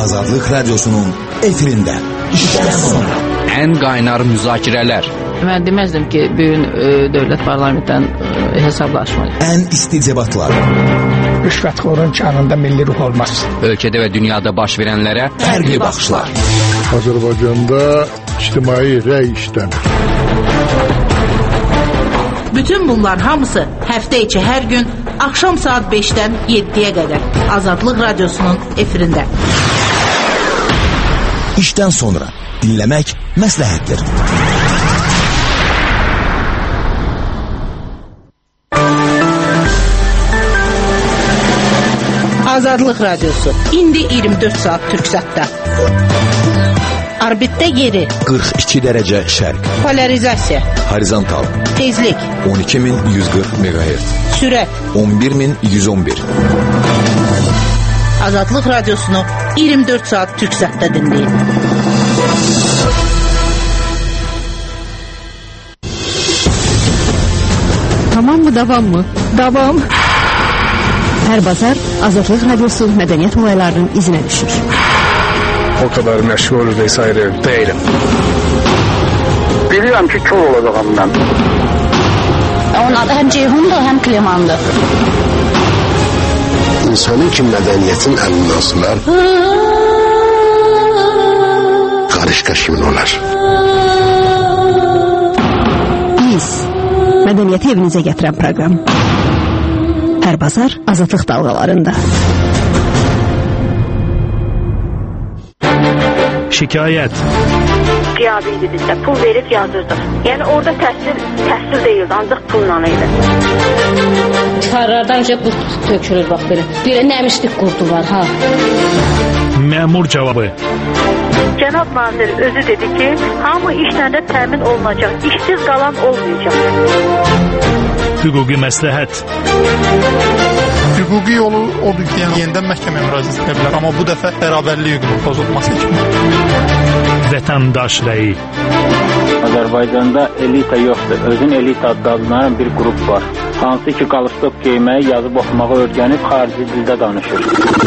Azadlıq Radyosu'nun efirində. İşdən sonra. Ən qaynar müzakirələr. Mən deməzdim ki, bugün dövlət parlamentdən hesablaşmayın. Ən isti debatlar. Rüşvətxorun kanında milli ruh olmaz. Ölkədə və dünyada baş verənlərə fərqli baxışlar. Azərbaycanda ictimai rəy işlənir. Bütün bunlar hamısı həftə içi hər gün axşam saat 5-dən 7-yə qədər Azadlıq Radyosu'nun efirində. İşdən sonra dinləmək məsləhətdir. Azadlıq Radyosu indi 24 saat Türksat'ta. Orbitdə yeri 42 dərəcə şərq. Polarizasiya. Horizontal. Tezlik 12140 MHz. Sürət 11111. Azadlıq Radyosunu 24 saat Türksat'ta dinləyin. Tamam mı, davam mı? Davam. Her bazar Azadlıq Radyosu mədəniyyət olaylarının izine düşür. O kadar məşğul vesaire değilim. Biliyorum ki kör olacağım ben. Onun adı hem Ceyhun'dur hem Kliman'dır. İnsanın ki mədəniyyətin əlindən asılar, qarışqa kimin olar? Biz, mədəniyyəti evinizə gətirən proqram. Hər bazar Azadlıq dalğalarında. Şikayət. Qiyabi idi bizdə, pul verib yazırdıq. Yəni orada təhsil deyildi, ancaq pulla idi. Tarlardan qurt tökülür bax belə. Belə nəmişlik qurdu var ha. Məmur cavabı. Cənab nazir özü dedi ki, hamı işlərdə təmin olunacaq, işsiz qalan olmayacaq. Hüquqi məsləhət. Hüquqi yolu odur ki, yenidən məhkəməyə müraciət edə bilər, amma bu dəfə bərabərlik hüququnun pozulması kimi. Vətəndaş rəyi. Azərbaycanda elita yoxdur. Özün elita adlanan bir qrup var. Hansı ki qalstok geyməyi, yazıb oxumağı öyrənib xarici dildə danışır.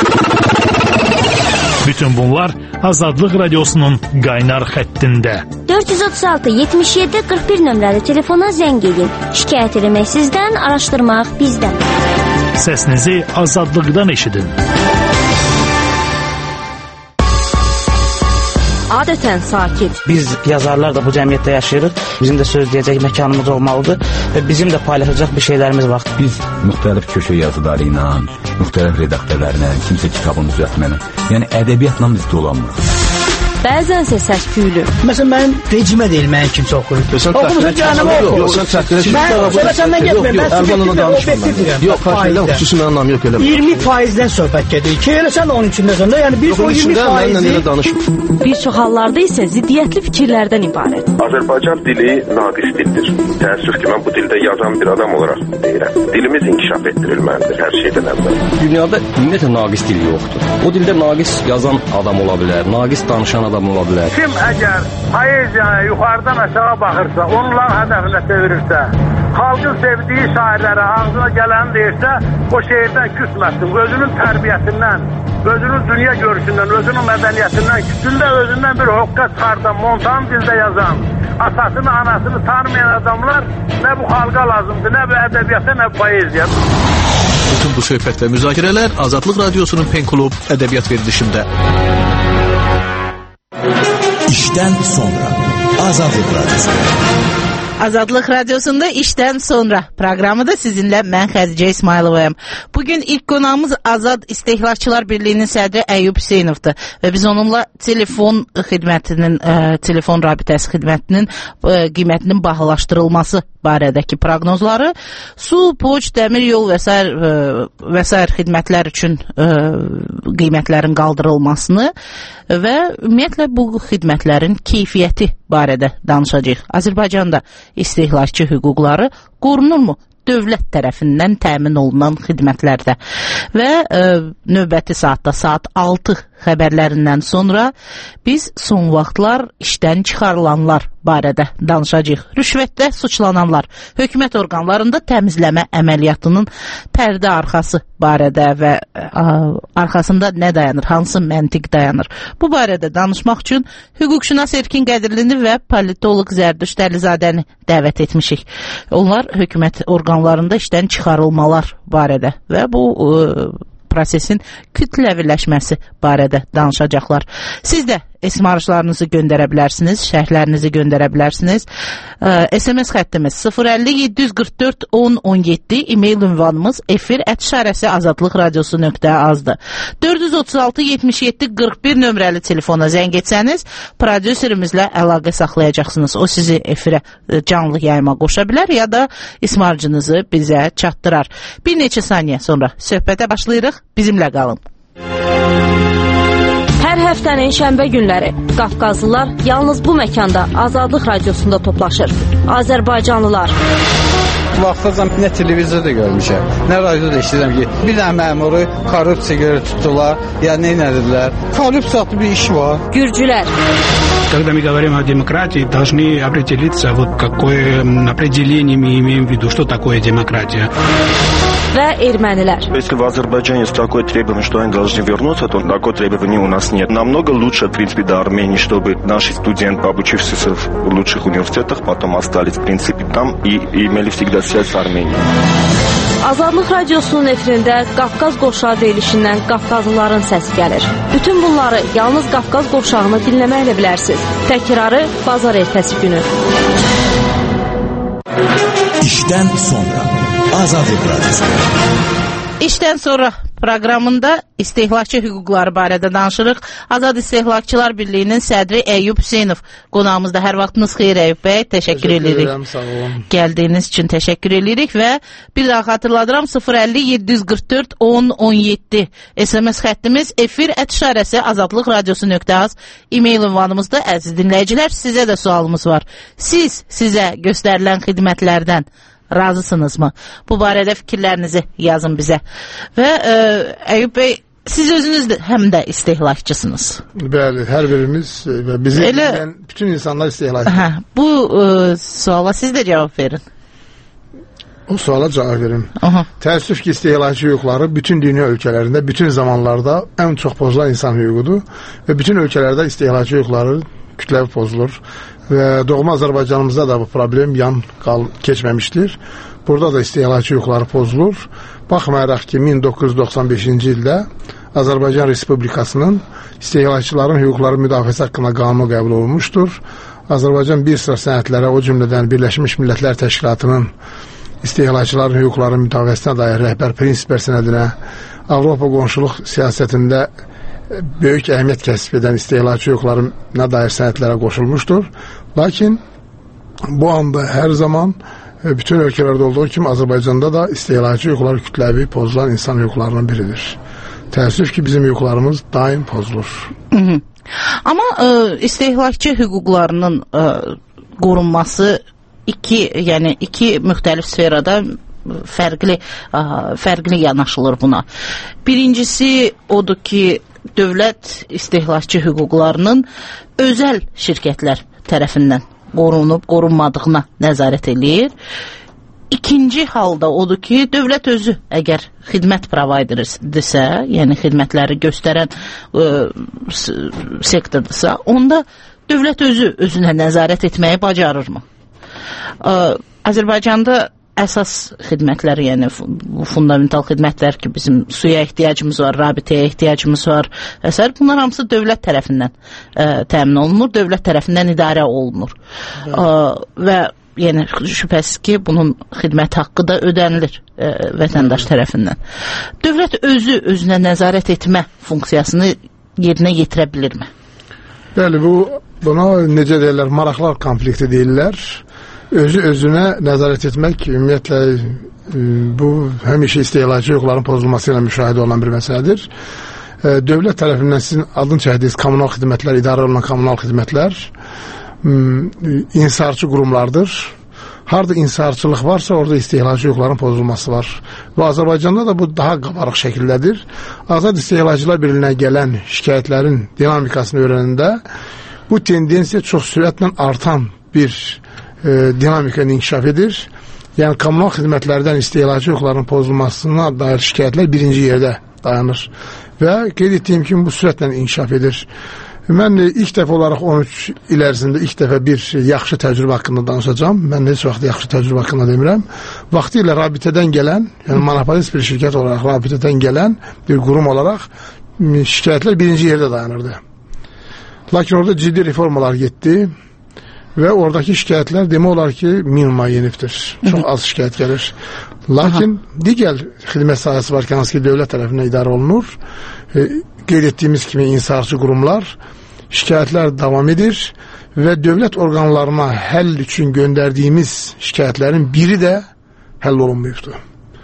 Bütün bunlar Azadlıq Radyosu'nun qaynar xəttində. 436-77-41 nömrəli telefona zəng edin. Şikayət eləmək sizdən, araşdırmaq bizdən. Səsinizi azadlıqdan eşidin. Adətən sakit. Biz yazarlar da bu cəmiyyətdə yaşayırıq. Bizim də söz deyəcək məkanımız olmalıdır və bizim də paylaşacaq bir şeylərimiz var. Biz müxtəlif köşə yazıları ilə, müxtəlif redaktörlərlə, kimsə kitabını düzəltməklə, yəni ədəbiyyatla biz dolanmırıq. Bəzənsə səs-küylü. Məsələn, mənim vecimə deyil, mənim kimsə oxuyur. Oxumusun canımı oxuyur. Yox, sən çəkdirək. Mən səndən getməyim, mən subjektivlə objektivdirəm. Yox, xahiş xüsusi mənim anlam yox, eləmə. 20%-dən söhbət gedir. Ki, elə sən onun içindəsən də, yəni biz o 20%-i... Bir çox hallarda isə ziddiyyətli fikirlərdən ibarət. Azərbaycan dili naqis dildir. Təəssüf ki, mən bu dildə yazan bir adam olaraq deyirəm. Dilimiz inkişaf etdirilməlidir hər şeydən əvvəl. Dünyada ümumiyyətlə naqis dil yoxdur. O dildə naqis yazan adam ola bilər, naqis danışan adam ola bilər. Kim əgər poeziyaya yuxarıdan aşağı baxırsa, onların hədəfinə çevirirsə, xalqın sevdiyi şairlərə ağzına gələni deyirsə, o şehirdən küsməsin. Özünün tərbiyəsindən, özünün dünya görüşündən, özünün mədəniyyətindən, küsündə özündən bir hoqqa çıxardan, montan dildə yazan, atasını, anasını tanımayan adamlar nə bu xalqa lazımdır, nə bu ədəbiyyata, nə bu poeziya. Bütün bu söhbət və müzakirələr Azadlıq Radyosu'nun Pen Klub ədəbiyyat verilişində. İşdən sonra Azadlıq Radyosu. Azadlıq Radyosu'nda işten sonra programı sizinle mən Xədicə İsmayılovayam. Bugün ilk konağımız Azad İstehlakçılar Birliği'nin sədri Əyyub Hüseynovdur ve biz onunla telefon xidmətinin, telefon rabitəsi xidmətinin qiymətinin bahalaşdırılması barədəki proqnozları, su, poçt, dəmir yol və s. xidmətlər üçün qiymətlərin qaldırılmasını və ümumiyyətlə bu xidmətlərin keyfiyyəti barədə danışacağıq. Azərbaycanda istehlakçı hüquqları qorunurmu dövlət tərəfindən təmin olunan xidmətlərdə və növbəti saatda saat 6 xəbərlərindən sonra biz son vaxtlar işdən çıxarılanlar barədə danışacağıq. Rüşvətdə suçlananlar, hökumət orqanlarında təmizləmə əməliyyatının pərdə arxası barədə və arxasında nə dayanır, hansı məntiq dayanır? Bu barədə danışmaq üçün hüquqşünas Erkin Qədirlini və politoloq Zərdüşt Əlizadəni dəvət etmişik. Onlar hökumət orqanlarında işdən çıxarılmalar barədə və bu prosesin kütləviləşməsi barədə danışacaqlar. Siz də esmarışlarınızı göndərə bilərsiniz, şərhlərinizi göndərə bilərsiniz. SMS xəttimiz 050-744-1017, e-mail ünvanımız efir@azadlıqradiosu.az-dır. 436-77-41 nömrəli telefona zəng etsəniz, prodüserimizlə əlaqə saxlayacaqsınız. O sizi efirə canlı yayıma qoşa bilər ya da ismarcınızı bizə çatdırar. Bir neçə saniyə sonra söhbətə başlayırıq. Bizimlə qalın. Hər həftənin şənbə günləri Qafqazlılar yalnız bu məkanda Azadlıq Radiosunda toplaşır. Azərbaycanlılar. Vaxtacan nə televizorda görmüşəm, nə radioda eşidirəm ki, bir dənə məmuru korrupsiya görə tutdular, ya nə edilər. Korrupsiyalı bir iş var. Gürcülər. Когда мы говорим о демократии, должны определиться, вот какое определение мы имеем в виду, что такое демократия. Və ermənilər. Если в Азербайджане есть такое требование, что они должны вернуться, то такое требование у нас нет. Намного лучше, в принципе, до Армении, чтобы наши студенты, обучившиеся в лучших университетах, потом остались, в принципе, там и имели всегда связь с Арменией. Azadlıq Radiosunun efirində Qafqaz qovşağı deyilişindən Qafqazlıların səsi gəlir. Bütün bunları yalnız Qafqaz qovşağını dinləməklə bilərsiniz. Təkrarı bazar ertəsi günü. İşdən sonra Azadlıq Radiosu. İşdən sonra proqramında istehlakçı hüquqları barədə danışırıq. Azad İstehlakçılar Birliyinin sədri Əyyub Hüseynov qonağımızda. Hər vaxtınız xeyir Əyyub bəy. Təşəkkür edirik. Sağ olun. Gəldiyiniz üçün təşəkkür edirik və bir daha xatırladıram 050-744-1017 SMS xəttimiz efir@azadlıqradiosu.az e-mail ünvanımızda. Əziz dinləyicilər, sizə də sualımız var. Sizə göstərilən xidmətlərdən razısınızmı? Bu barədə fikirlərinizi yazın bizə. Və Əyyub bəy, siz özünüz də həm də istehlakçısınız. Bəli, hər birimiz və bizi bilən bütün insanlar istehlakçı. Bu suala siz də cavab verin. O suala cavab verin. Təəssüf ki, istehlakçı hüquqları bütün dünya ölkələrində, bütün zamanlarda ən çox pozulan insan hüququdur və bütün ölkələrdə istehlakçı hüquqları kütləvi pozulur. Və doğma Azərbaycanımızda da bu problem keçməmişdir. Burada da istehlakçı hüquqları pozulur. Baxmayaraq ki, 1995-ci ildə Azərbaycan Respublikasının istehlakçıların hüquqları müdafiəsi haqqında qanunu qəbul olunmuşdur. Azərbaycan bir sıra sənədlərə, o cümlədən Birləşmiş Millətlər Təşkilatının istehlakçıların hüquqları müdafiəsinə dair rəhbər prinsiplər sənədinə, Avropa qonşuluq siyasətində böyük əhəmiyyət kəsb edən istehlakçı hüquqlarına dair sənədlərə qoşulmuşdur. Lakin bu anda hər zaman bütün ölkələrdə olduğu kimi Azərbaycanda da istehlakçı hüquqları kütləvi pozulan insan hüquqlarının biridir. Təəssüf ki, bizim hüquqlarımız daim pozulur. Amma istehlakçı hüquqlarının qorunması iki müxtəlif sferada fərqli yanaşılır buna. Birincisi odur ki, dövlət istehlakçı hüquqlarının özəl şirkətlər tərəfindən qorunub, qorunmadığına nəzarət eləyir. İkinci halda odur ki, dövlət özü əgər xidmət provayderdirsə, yəni xidmətləri göstərən sektordursa, onda dövlət özünə nəzarət etməyi bacarırmı? Azərbaycanda əsas xidmətlər, yəni fundamental xidmətlər ki, bizim suya ehtiyacımız var, rabitəyə ehtiyacımız var və s. Bunlar hamısı dövlət tərəfindən təmin olunur, dövlət tərəfindən idarə olunur. Və yəni şübhəsiz ki, bunun xidmət haqqı da ödənilir vətəndaş tərəfindən. Dövlət özünə nəzarət etmə funksiyasını yerinə yetirə bilirmi? Bəli, buna necə deyirlər, maraqlar konflikti deyirlər. Özünə nəzarət etmək, ümumiyyətlə, bu həmişə istehlakçı hüquqların pozulması ilə müşahidə olan bir məsələdir. Dövlət tərəfindən sizin adını çəkdiyiniz kommunal xidmətlər, idarə olunan kommunal xidmətlər insarçı qurumlardır. Harda inhisarçılıq varsa, orada istehlakçı hüquqların pozulması var. Və Azərbaycanda da bu daha qabarıq şəkildədir. Azad İstehlakçılar Birliyinə gələn şikayətlərin dinamikasını öyrənəndə bu tendensiya çox sürətlə artan bir dinamikaya inkişaf edir. Yəni, kommunal xidmətlərdən istehlakçı hüquqların pozulmasına dair şikayətlər birinci yerdə dayanır. Və qeyd etdiyim kimi bu sürətlə inkişaf edir. Mən ilk dəfə olaraq 13 il ərzində ilk dəfə bir yaxşı təcrübə haqqında danışacağım. Mən heç vaxt yaxşı təcrübə haqqında demirəm. Vaxtı ilə rabitədən gələn, yəni monopolist bir şirkət olaraq rabitədən gələn bir qurum olaraq şikayətlər birinci yerdə dayanırdı. Lakin orada ciddi reformalar getdi və oradakı şikayətlər demək olar ki, minimuma yenibdir. Çox az şikayət gəlir. Lakin digər xidmət sahəsi var ki, hansı ki, dövlət tərəfindən idarə olunur. Qeyd etdiyimiz kimi inhisarçı qurumlar, şikayətlər davam edir və dövlət orqanlarına həll üçün göndərdiyimiz şikayətlərin biri də həll olunmuyubdur.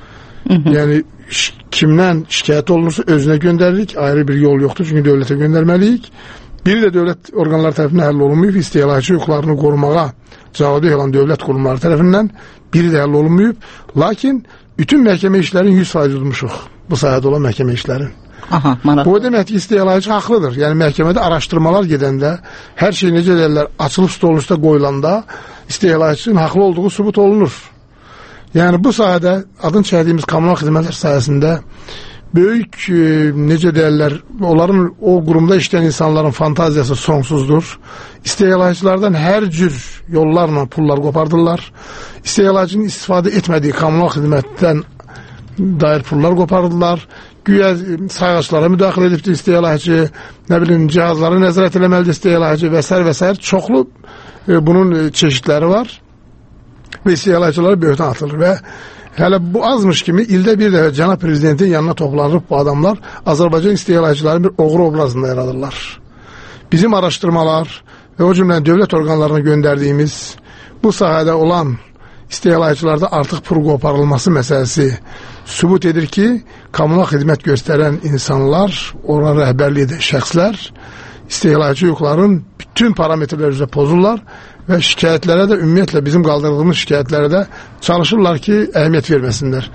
Yəni, kimdən şikayət olunursa özünə göndəririk, ayrı bir yol yoxdur, çünki dövlətə göndərməliyik. Biri də dövlət orqanları tərəfindən həll olunmuyub, istehlakçı hüquqlarını qorumağa cavabdeh olan dövlət qurumları tərəfindən biri də həll olunmuyub. Lakin bütün məhkəmə işlərin 100% udmuşuq, bu sahədə olan məhkəmə işlərin. Bu demək ki, istehlakçı haqlıdır. Yəni, məhkəmədə araşdırmalar gedəndə, hər şey necə deyirlər, açılıb stolun üstə qoyulanda istehlakçının haqlı olduğu sübut olunur. Yəni, bu sahədə adın çəkdiyimiz kommunal xidmətlər sahəsində böyük, necə deyirlər, onların o qurumda işləyən insanların fantaziyası sonsuzdur. İstehlakçılardan hər cür yollarla pullar qopardırlar. İstehlakçının istifadə etmədiyi kommunal xidmətdən dair pullar qopardılar. Güya sayğaçlara müdaxilə edibdir istehlakçı, nə bilim, cihazları nəzarət eləməlidir istehlakçı və s. Çoxlu bunun çeşidləri var və istehlakçılara böhtan atılır və hələ bu azmış kimi ildə bir dəfə cənab prezidentin yanına toplanıb bu adamlar Azərbaycan istehlakçıları bir oğru obrazında yaradırlar. Bizim araşdırmalar və o cümlə dövlət orqanlarına göndərdiyimiz bu sahədə olan istehlakçılarda artıq pul qoparılması məsələsi sübut edir ki, kommunal xidmət göstərən insanlar, ona rəhbərlik edən şəxslər istehlakçı hüquqların bütün parametrlər üzrə pozurlar və şikayətlərə də ümumiyyətlə bizim qaldırdığımız şikayətlərə də çalışırlar ki, əhəmiyyət verməsinlər.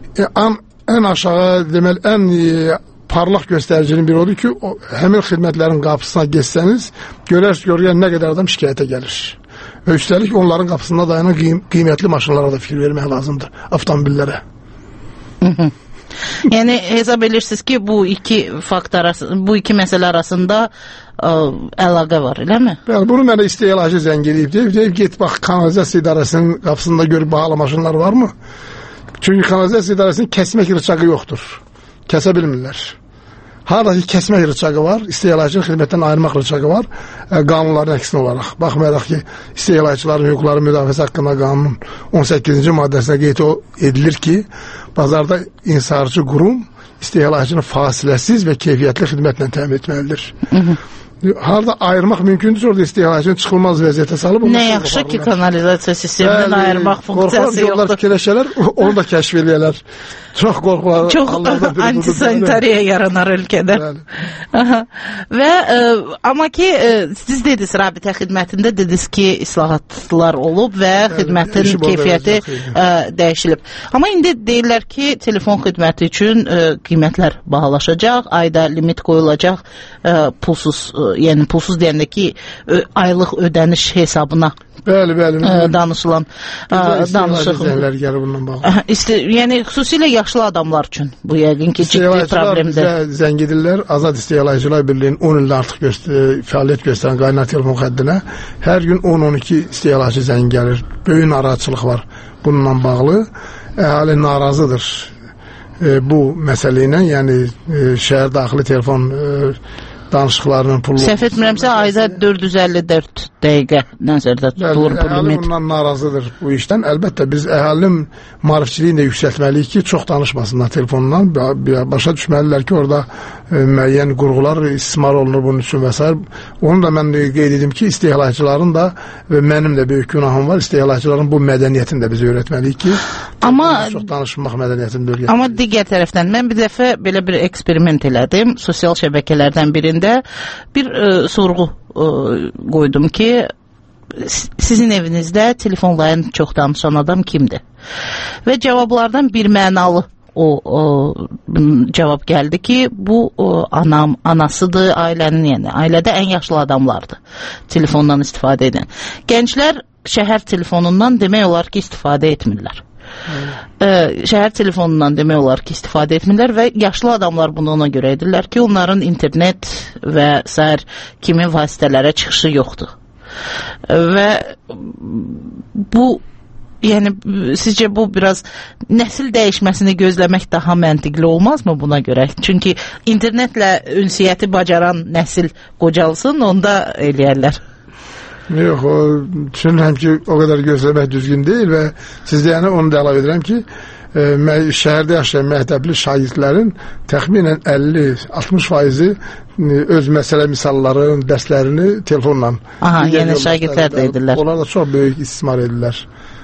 Ən aşağı, deməli, ən parlaq göstəricinin biri odur ki, həmin xidmətlərin qapısına geçsəniz, görərsiniz nə qədər adam şikayətə gəlir. Və üstəlik onların qapısında dayanan qiymətli maşınlara da fikir vermək lazımdır, avtomobillərə. Yəni, hesab edirsiniz ki, bu iki məsələ arasında əlaqə var, eləmi? Bəli, bunu mənə istehlakçı zəng edib, deyib, get, bax, kanalizasiya idarəsinin qapısında görüb bahalı maşınlar varmı? Çünki kanalizasiya idarəsinin kəsmək rıçağı yoxdur, kəsə bilmirlər. Haradakı kəsmək rıçağı var, istehlakçının xidmətdən ayırmaq rıçağı var, qanunların əksinə olaraq. Baxmayaraq ki, istehlakçıların hüquqları müdafiəsi haqqında qanunun 18-ci maddəsinə qeyd edilir ki, bazarda inhisarçı qurum istehlakçının fasiləsiz və keyfiyyətli xidmətlə təmin etməlidir. Harada ayırmaq mümkündür, orada istehlakçının çıxılmaz vəziyyətə salıb. Nə yaxşı ki, kanalizasiya sistemindən ayırmaq funksiyası yoxdur. Qorxar fikirləşələr, onu da kəşf eləyələr. Çox qorxular. Çox antisanitariya yaranar ölkədə. Və amma ki, siz dediniz, rabitə xidmətində dediniz ki, islahatlar olub və xidmətin keyfiyyəti dəyişilib. Amma indi deyirlər ki, telefon xidməti üçün qiymətlər bahalaşacaq, ayda limit qoyulacaq, pulsuz, yəni pulsuz deyəndə ki, aylıq ödəniş hesabına danışılan danışıq. Yəni xüsusilə yaşlı adamlar üçün bu yəqin ki, ciddi problemdir. Zəng edirlər, Azad İstehlakçılar Birliyinin 10 ildə artıq fəaliyyət göstərən qaynar telefon xəddinə hər gün 10-12 istehlakçı zəng gəlir. Böyük narahatçılıq var bununla bağlı. Əhali narazıdır bu məsələ ilə, yəni şəhər daxili telefon danışıqlarının pulu. Səhv etmirəmsə, ayda 454 dəqiqə nəzərdə tutulur bu limit. Bundan narazıdır bu işdən. Əlbəttə, biz əhalinin maarifçiliyini də yüksəltməliyik ki, çox danışmasınlar telefondan. Başa düşməlilər ki, orada müəyyən qurğular istismar olunur bunun üçün və s. Onu da mən qeyd edim ki, istehlakçıların da və mənim də böyük günahım var. İstehlakçıların bu mədəniyyətini də biz öyrətməliyik ki, çox danışmaq mədəniyyətini öyrətməliyik. Amma digər tərəfdən, mən bir dəfə belə bir eksperiment elədim. Sosial şəbəkələrdən birində bir sorğu qoydum ki, sizin evinizdə telefonla ən çox danışan adam kimdir? Və cavablardan bir mənalı o cavab gəldi ki, bu anasıdır, ailədə ən yaşlı adamlardır telefondan istifadə edən. Gənclər şəhər telefonundan demək olar ki, istifadə etmirlər. Şəhər telefonundan demək olar ki, istifadə etmirlər və yaşlı adamlar bunu ona görə edirlər ki, onların internet və sair kimi vasitələrə çıxışı yoxdur. Və bu, yəni sizcə bu biraz nəsil dəyişməsini gözləmək daha məntiqli olmazmı buna görə? Çünki internetlə ünsiyyəti bacaran nəsil qocalsın, onda eləyərlər. Yox, düşünürəm ki, o qədər gözləmək düzgün deyil və sizdə yəni onu da əlavə edirəm ki, şəhərdə yaşayan məktəbli şagirdlərin təxminən 50-60% öz məsələ misalların, dərslərini telefonla. Yəni şagirdlər də edirlər. Onlar da çox böyük istismar edirlər.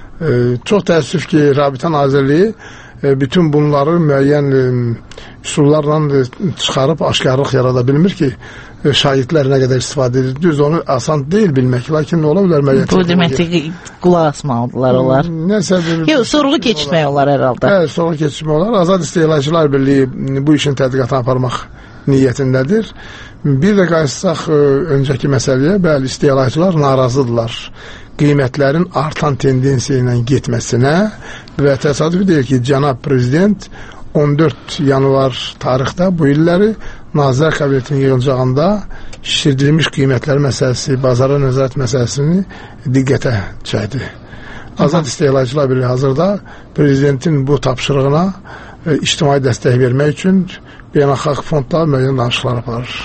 Çox təəssüf ki, Rabitə Nazirliyi bütün bunları müəyyən üsullarla çıxarıb aşkarlıq yarada bilmir ki, şahidlər nə qədər istifadə edir. Düz onu asan deyil bilmək, lakin nə ola bilər müəyyən? Bu deməkdir ki, qulaq asmalıdırlar onlar. Yox, sorğu keçmək olar hər halda. Hə, sorğu keçmək olar. Azad İstehlakçılar Birliyi bu işin tədqiqatını aparmaq niyyətindədir. Bir də qayıtsaq öncəki məsələyə, bəli, istehlakçılar narazıdırlar qiymətlərin artan tendensiya ilə getməsinə və təsadüfi deyil ki, cənab prezident 14 yanvar tarixdə bu illəri Nazirlər Kabinetinin yığılacağında şişirdilmiş qiymətlər məsələsi, bazara nəzarət məsələsini diqqətə çəkdi. Azad İstehlakçılar Birliyi hazırda prezidentin bu tapşırığına ictimai dəstək vermək üçün beynəlxalq fondda müəyyən danışıqlar aparır.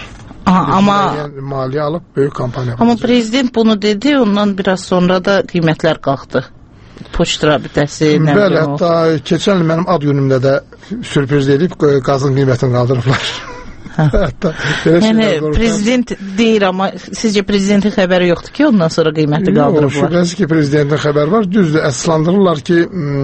Amma maliyyə alıb böyük kampaniya. Amma prezident bunu dedi, ondan biraz sonra da qiymətlər qalxdı. Poçt rabitəsi, nə bilim. Bəli, hətta keçən il mənim ad günümdə də sürpriz edib qazın qiymətini qaldırıblar. Hətta yəni prezident deyir, amma sizcə prezidentin xəbəri yoxdur ki, ondan sonra qiyməti qaldırıblar? Yox, şübhəsiz ki, prezidentin xəbəri var. Düzdür, əsaslandırırlar ki,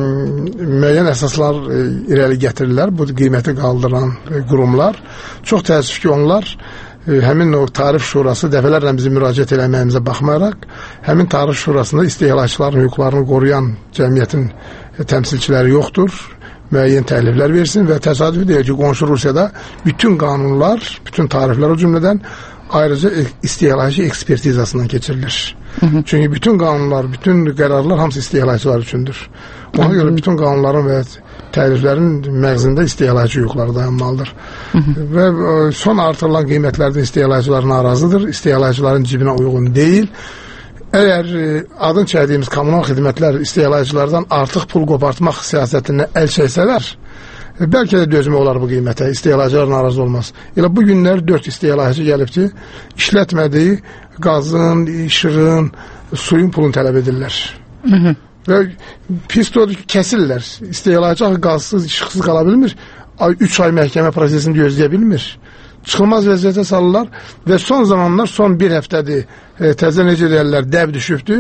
müəyyən əsaslar irəli gətirirlər bu qiyməti qaldıran qurumlar. Çox təəssüf ki, onlar həmin o Tarif Şurası dəfələrlə bizim müraciət eləməyimizə baxmayaraq, həmin Tarif Şurasında istehlakçıların hüquqlarını qoruyan cəmiyyətin təmsilçiləri yoxdur, müəyyən təkliflər versin və təsadüfi deyil ki, qonşu Rusiyada bütün qanunlar, bütün tariflər o cümlədən ayrıca istehlakçı ekspertizasından keçirilir. Çünki bütün qanunlar, bütün qərarlar hamısı istehlakçılar üçündür. Ona görə bütün qanunların və təkliflərin məğzində istehlakçı hüquqları dayanmalıdır. Və son artırılan qiymətlərdən istehlakçılar narazıdır, istehlakçıların cibinə uyğun deyil. Əgər adın çəkdiyimiz kommunal xidmətlər istehlakçılardan artıq pul qopartmaq siyasətindən əl çəksələr, bəlkə də dözmək olar bu qiymətə, istehlakçılar narazı olmaz. Elə bu günlər 4 istehlakçı gəlib ki, işlətmədiyi qazın, işığın, suyun pulunu tələb edirlər. Və pis odur ki, kəsirlər. İstehlakçı qazsız, işıqsız qala bilmir. 3 ay məhkəmə prosesini gözləyə bilmir. Çıxılmaz vəziyyətə salırlar və son zamanlar, son bir həftədir, təzə necə deyərlər, dəb düşübdür.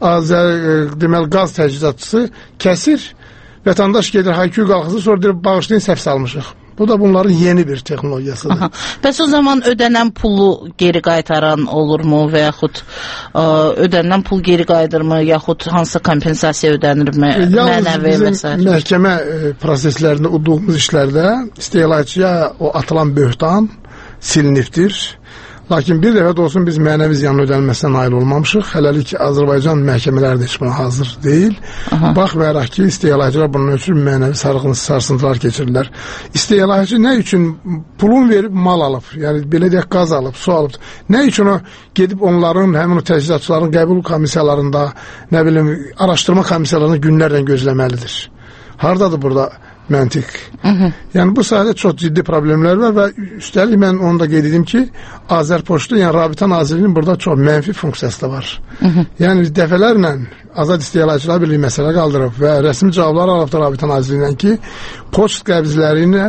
Deməli, qaz təchizatçısı kəsir, vətəndaş gedir, hayküy qalxızı, sonra deyir, bağışlayın, səhv salmışıq. Bu da bunların yeni bir texnologiyasıdır. Bəs o zaman ödənən pulu geri qaytaran olurmu və yaxud ödənən pul geri qayıdırmı, yaxud hansısa kompensasiya ödənirmi, mənəvi və s. Bizim məhkəmə proseslərində udduğumuz işlərdə istehlakçıya o atılan böhtan silinibdir. Lakin bir dəfə də olsun biz mənəvi ziyanın ödənilməsinə nail olmamışıq. Hələlik Azərbaycan məhkəmələri də heç buna hazır deyil. Baxmayaraq ki, istehlakçılar bunun üçün mənəvi sarsıntılar keçirirlər. İstehlakçı nə üçün pulun verib mal alıb, yəni belə deyək qaz alıb, su alıb, nə üçün o gedib onların, həmin o təchizatçıların qəbul komissiyalarında, nə bilim, araşdırma komissiyalarını günlərlə gözləməlidir. Hardadır burada məntiq? Yəni bu sahədə çox ciddi problemlər var və üstəlik mən onu da qeyd edim ki, Azərpoçtu, yəni Rabitə Nazirliyinin burada çox mənfi funksiyası da var. Yəni dəfələrlə Azad İstehlakçılar Birliyi məsələ qaldırıb və rəsmi cavablar alıbdır Rabitə Nazirliyindən ki, poçt qəbzləri ilə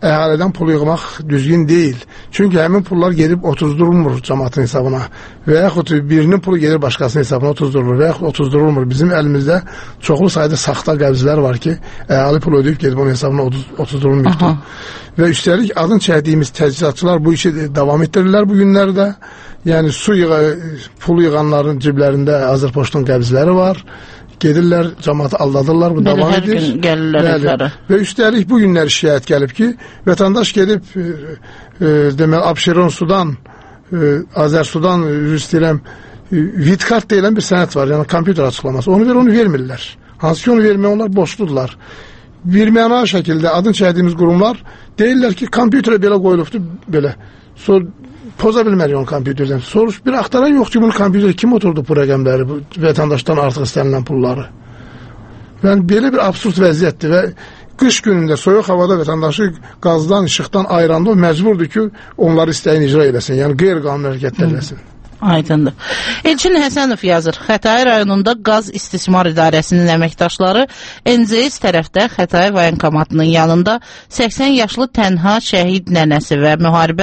əhalidən pul yığmaq düzgün deyil. Çünki həmin pullar gedib otuzdurulmur cəmaatın hesabına və yaxud birinin pulu gedir başqasının hesabına otuzdurulur və yaxud otuzdurulmur. Bizim əlimizdə çoxlu sayda saxta qəbzlər var ki, əhali pul ödəyib gedib onun hesabına otuzdurulmuyubdur. Və üstəlik adın çəkdiyimiz təchizatçılar bu işi davam etdirirlər bu günlərdə. Yəni pul yığanların ciblərində Azərpoçtun qəbzləri var. Gedirlər, cəmaatı aldadırlar, bu davam edir. Hər gün gəlirlər evlərə. Və üstəlik bu günlər şikayət gəlib ki, vətəndaş gedib deməli Abşeron sudan, Azərsudan istəyirəm, vidkart deyilən bir sənət var, yəni kompüter açıqlaması. Onu vermirlər. Hansı ki onu verməyə onlar borcludular. Bir məna şəkildə adın çəkdiyimiz qurumlar deyirlər ki, kompüterə belə qoyulubdur, belə. Sonra poza bilmərik onun kompüterdən. Soruş, bir axtaran yox ki, bunu kompüterə kim oturdu bu rəqəmləri, bu vətəndaşdan artıq istənilən pulları. Yəni, belə bir absurd vəziyyətdir və qış günündə, soyuq havada vətəndaşı qazdan, işıqdan ayıranda o məcburdur ki, onları istəyin icra eləsin, yəni qeyri-qanun hərəkət eləsin. Aydındır. Elçin Həsənov yazır, Xətai rayonunda qaz istismar idarəsinin əməkdaşları NZS tərəfdə Xətai voyenkomatının yanında 80 yaşlı tənha şəhid nənəsi və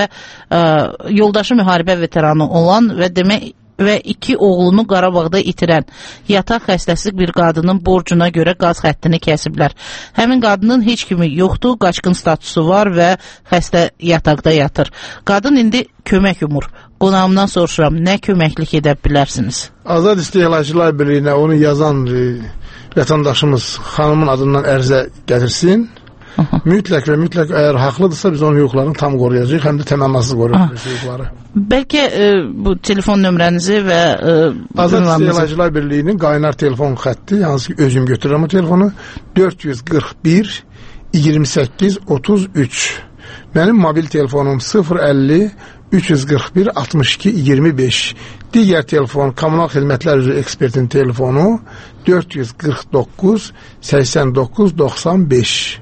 yoldaşı müharibə veteranı olan və 2 oğlunu Qarabağda itirən yataq xəstəsi bir qadının borcuna görə qaz xəttini kəsiblər. Həmin qadının heç kimi yoxdur, qaçqın statusu var və xəstə yataqda yatır. Qadın indi kömək umur. Qonağımdan soruşuram, nə köməklik edə bilərsiniz? Azad İstehlakçılar Birliyinə onu yazan vətəndaşımız xanımın adından ərizə gətirsin. Mütləq və mütləq əgər haqlıdırsa biz onun hüquqlarını tam qoruyacaq, həm də təmənnasız qoruyacaq hüquqları. Bəlkə bu telefon nömrənizi və Azad İstehlakçılar Birliyinin qaynar telefon xətti, hansı ki özüm götürürəm o telefonu, 441 28 33. Mənim mobil telefonum 050 341 62 25. Digər telefon Kommunal Xidmətlər üzrə ekspertin telefonu 449 89 95.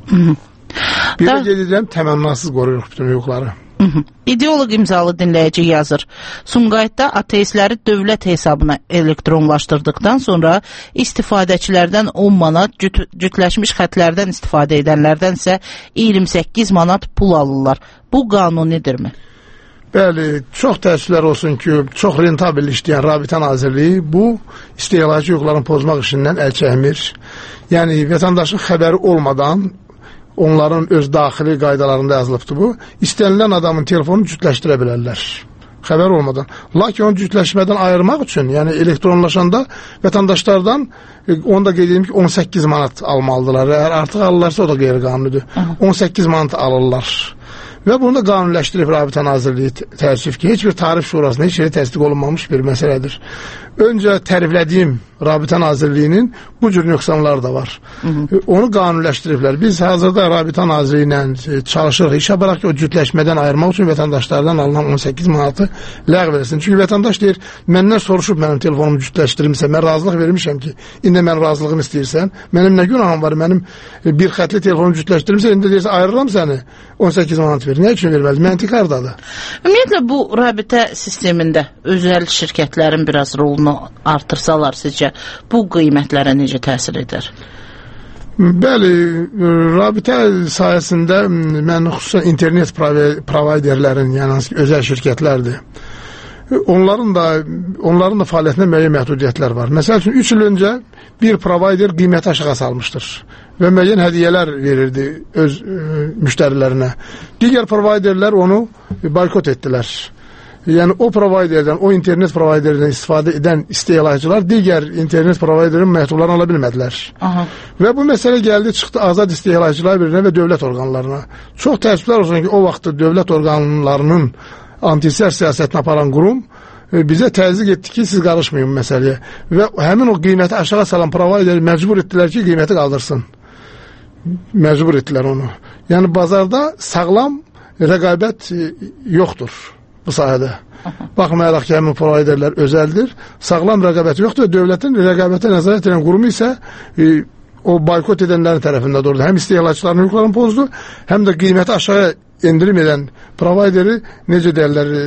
Belə gedirəm, təmənnasız qoruyuruq bütün hüquqları. İdeoloq imzalı dinləyici yazır. Sumqayıtda ateistləri dövlət hesabına elektronlaşdırdıqdan sonra istifadəçilərdən 10 manat, cütləşmiş xətlərdən istifadə edənlərdən isə 28 manat pul alırlar. Bu qanunidirmi? Bəli, çox təəssüflər olsun ki, çox rentabil işləyən Rabitə Nazirliyi bu istehlakçı hüquqlarını pozmaq işindən əl çəkmir. Yəni, vətəndaşın xəbəri olmadan onların öz daxili qaydalarında yazılıbdır bu. İstənilən adamın telefonunu cütləşdirə bilərlər. Xəbər olmadan. Lakin onu cütləşmədən ayırmaq üçün, yəni elektronlaşanda vətəndaşlardan onu da qeyd edeyim ki, 18 manat almalıdırlar. Əgər artıq alırlarsa o da qeyri-qanunidir. 18 manat alırlar. Və bunu da qanuniləşdirib Rabitə Nazirliyi təəssüf ki, heç bir tarif şurasında heç yeri təsdiq olunmamış bir məsələdir. Öncə təriflədiyim Rabitə Nazirliyinin bu cür nöqsanları da var. Onu qanuniləşdiriblər. Biz hazırda Rabitə Nazirliyi ilə çalışırıq. İş aparaq ki, o cütləşmədən ayırmaq üçün vətəndaşlardan alınan 18 manatı ləğv edilsin. Çünki vətəndaş deyir, məndən soruşub mənim telefonumu cütləşdirirsə, mən razılıq vermişəm ki, indi mən razılığımı istəyirsən, mənim nə günahım var, mənim bir xətli telefonumu cütləşdirirsə, indi deyirsə, ayırıram səni, 18 manat verir. Nə üçün verməz? Məntiq hardadır? Ümumiyyətlə, bu rabitə sistemində özəl şirkətlərin biraz rolunu artırsalar sizcə, bu qiymətlərə necə təsir edər? Bəli, rabitə sayəsində mən xüsusən internet provayderlərin, yəni özəl şirkətlərdir. Onların da fəaliyyətində müəyyən məhdudiyyətlər var. Məsəl üçün 3 il öncə bir provayder qiyməti aşağı salmışdır və müəyyən hədiyyələr verirdi öz müştərilərinə. Digər provayderlər onu boykot etdilər. Yəni o provayderdən, o internet provayderdən istifadə edən istehlakçılar digər internet provayderin məhdudlarını ala bilmədilər. Və bu məsələ gəldi, çıxdı Azad İstehlakçılar Birliyinə və dövlət orqanlarına. Çox təəssüflər olsun ki, o vaxtda dövlət orqanlarının antisiyar siyasətini aparan qurum bizə təzyiq etdi ki, siz qarışmayın bu məsələyə. Və həmin o qiyməti aşağı salan provayder məcbur etdilər ki, qiyməti qaldırsın. Məcbur etdilər onu. Yəni bazarda sağlam rəqabət yoxdur bu sahədə. Baxmayaraq ki, həmin provayderlər özəldir. Sağlam rəqabət yoxdur. Dövlətin rəqabətə nəzarət edən qurumu isə o boykot edənlərin tərəfində durdu. Həm istehlakçıların hüquqlarını pozdu, həm də qiyməti aşağı endirim edən provayderi necə deyirlər,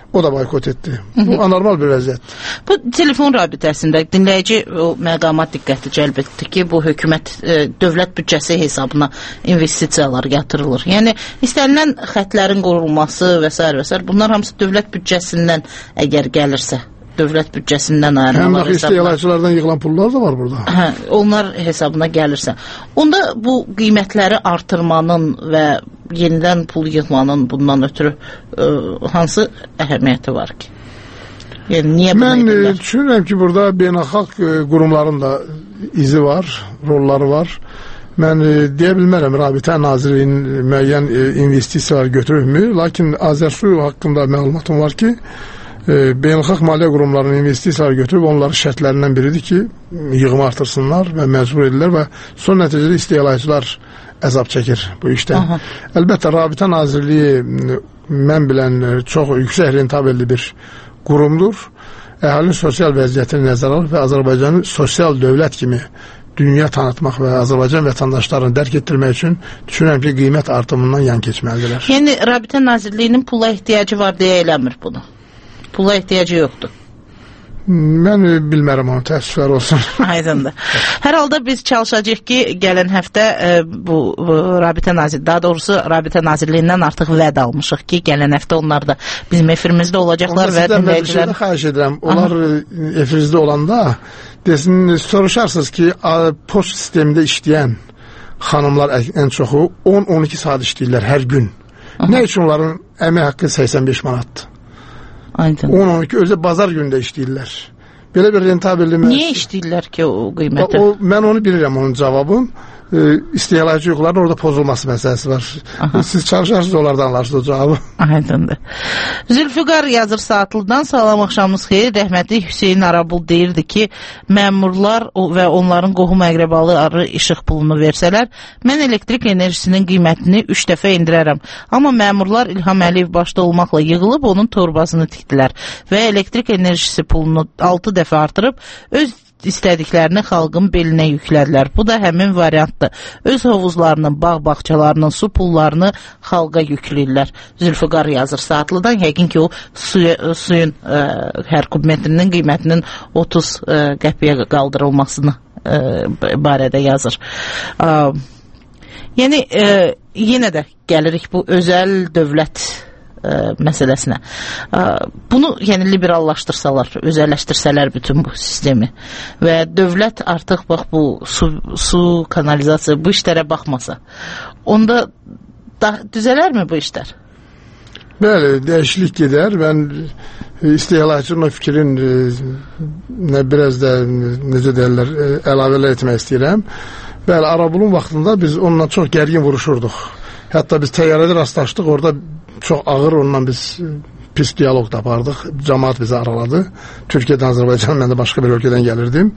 o da boykot etdi. Bu anormal bir vəziyyət. Bu telefon rabitəsində dinləyici o məqamat diqqəti cəlb etdi ki, bu hökumət dövlət büdcəsi hesabına investisiyalar yatırılır. Yəni istənilən xətlərin qorunması və s. bunlar hamısı dövlət büdcəsindən əgər gəlirsə, dövlət büdcəsindən ayrılmalar. Həm də istehlakçılardan yığılan pullar da var burada. Hə, onlar hesabına gəlirsə. Onda bu qiymətləri artırmanın və yenidən pul yığmanın bundan ötürü hansı əhəmiyyəti var ki? Yəni niyə bunu edirlər? Mən düşünürəm ki, burada beynəlxalq qurumların da izi var, rolları var. Mən deyə bilmərəm, Rabitə Nazirliyinin müəyyən investisiyalar götürürmü, lakin Azərsu haqqında məlumatım var ki, beynəlxalq maliyyə qurumlarının investisiyalar götürüb onların şərtlərindən biridir ki, yığımı artırsınlar və məcbur edirlər və son nəticədə istehlakçılar əzab çəkir bu işdən. Əlbəttə, Rabitə Nazirliyi mən bilən çox yüksək rentabelli bir qurumdur. Əhalinin sosial vəziyyətini nəzərə alır və Azərbaycanı sosial dövlət kimi dünya tanıtmaq və Azərbaycan vətəndaşlarını dərk etdirmək üçün düşünürəm ki, qiymət artımından yan keçməlidirlər. Yəni, Rabitə Nazirliyinin pula ehtiyacı var deyə eləmir bunu. Pula ehtiyacı yoxdur. Mən bilmərəm onu, təəssüflər olsun. Aydındır. Hər halda biz çalışacağıq ki, gələn həftə bu Rabitə Nazirliyi, daha doğrusu Rabitə Nazirliyindən artıq vəd almışıq ki, gələn həftə onlar da bizim efirimizdə olacaqlar və dinləyicilər. Xahiş edirəm, onlar efirimizdə olanda desin, soruşarsınız ki, post sistemində işləyən xanımlar ən çoxu 10-12 saat işləyirlər hər gün. Nə üçün onların əmək haqqı 85 manatdır? 10-12 özü bazar gündə işləyirlər. Belə bir rentabelli niyə işləyirlər ki o qiyməti? Mən onu bilirəm, onun cavabım. İstehlakçı hüquqların orada pozulması məsələsi var. Siz çalışarsınız, onlardan anlarsınız o cavabı. Aydındır. Zülfüqar Yazır Saatlıdan salam, axşamınız xeyir. Rəhmətli Hüseyin Arabul deyirdi ki, məmurlar və onların qohum əqrəbaları işıq pulunu versələr, mən elektrik enerjisinin qiymətini 3 dəfə indirərəm. Amma məmurlar İlham Əliyev başda olmaqla yığılıb onun torbasını tikdilər və elektrik enerjisi pulunu 6 dəfə artırıb öz istədiklərini xalqın belinə yüklədilər. Bu da həmin variantdır. Öz hovuzlarının, bağ-bağçalarının su pullarını xalqa yükləyirlər. Zülfüqar Yazır Saatlıdan yəqin ki, o suyun hər kubmetrinin qiymətinin 30 qəpiyə qaldırılmasını barədə yazır. Yəni, yenə də gəlirik bu özəl dövlət məsələsinə. Bunu yəni liberallaşdırsalar, özəlləşdirsələr bütün bu sistemi və dövlət artıq bax bu su, kanalizasiya bu işlərə baxmasa, onda düzələrmi bu işlər? Bəli, dəyişiklik gedər. Mən istehlakçının o fikrin biraz da necə deyirlər, əlavələr etmək istəyirəm. Bəli, Arabulun vaxtında biz onunla çox gərgin vuruşurduq. Hətta biz təyyarədə rastlaşdıq, orada çox ağır onunla biz pis diyalog tapardıq. Cəmaat bizi araladı. Türkiyədən, Azərbaycan, mən də başqa bir ölkədən gəlirdim.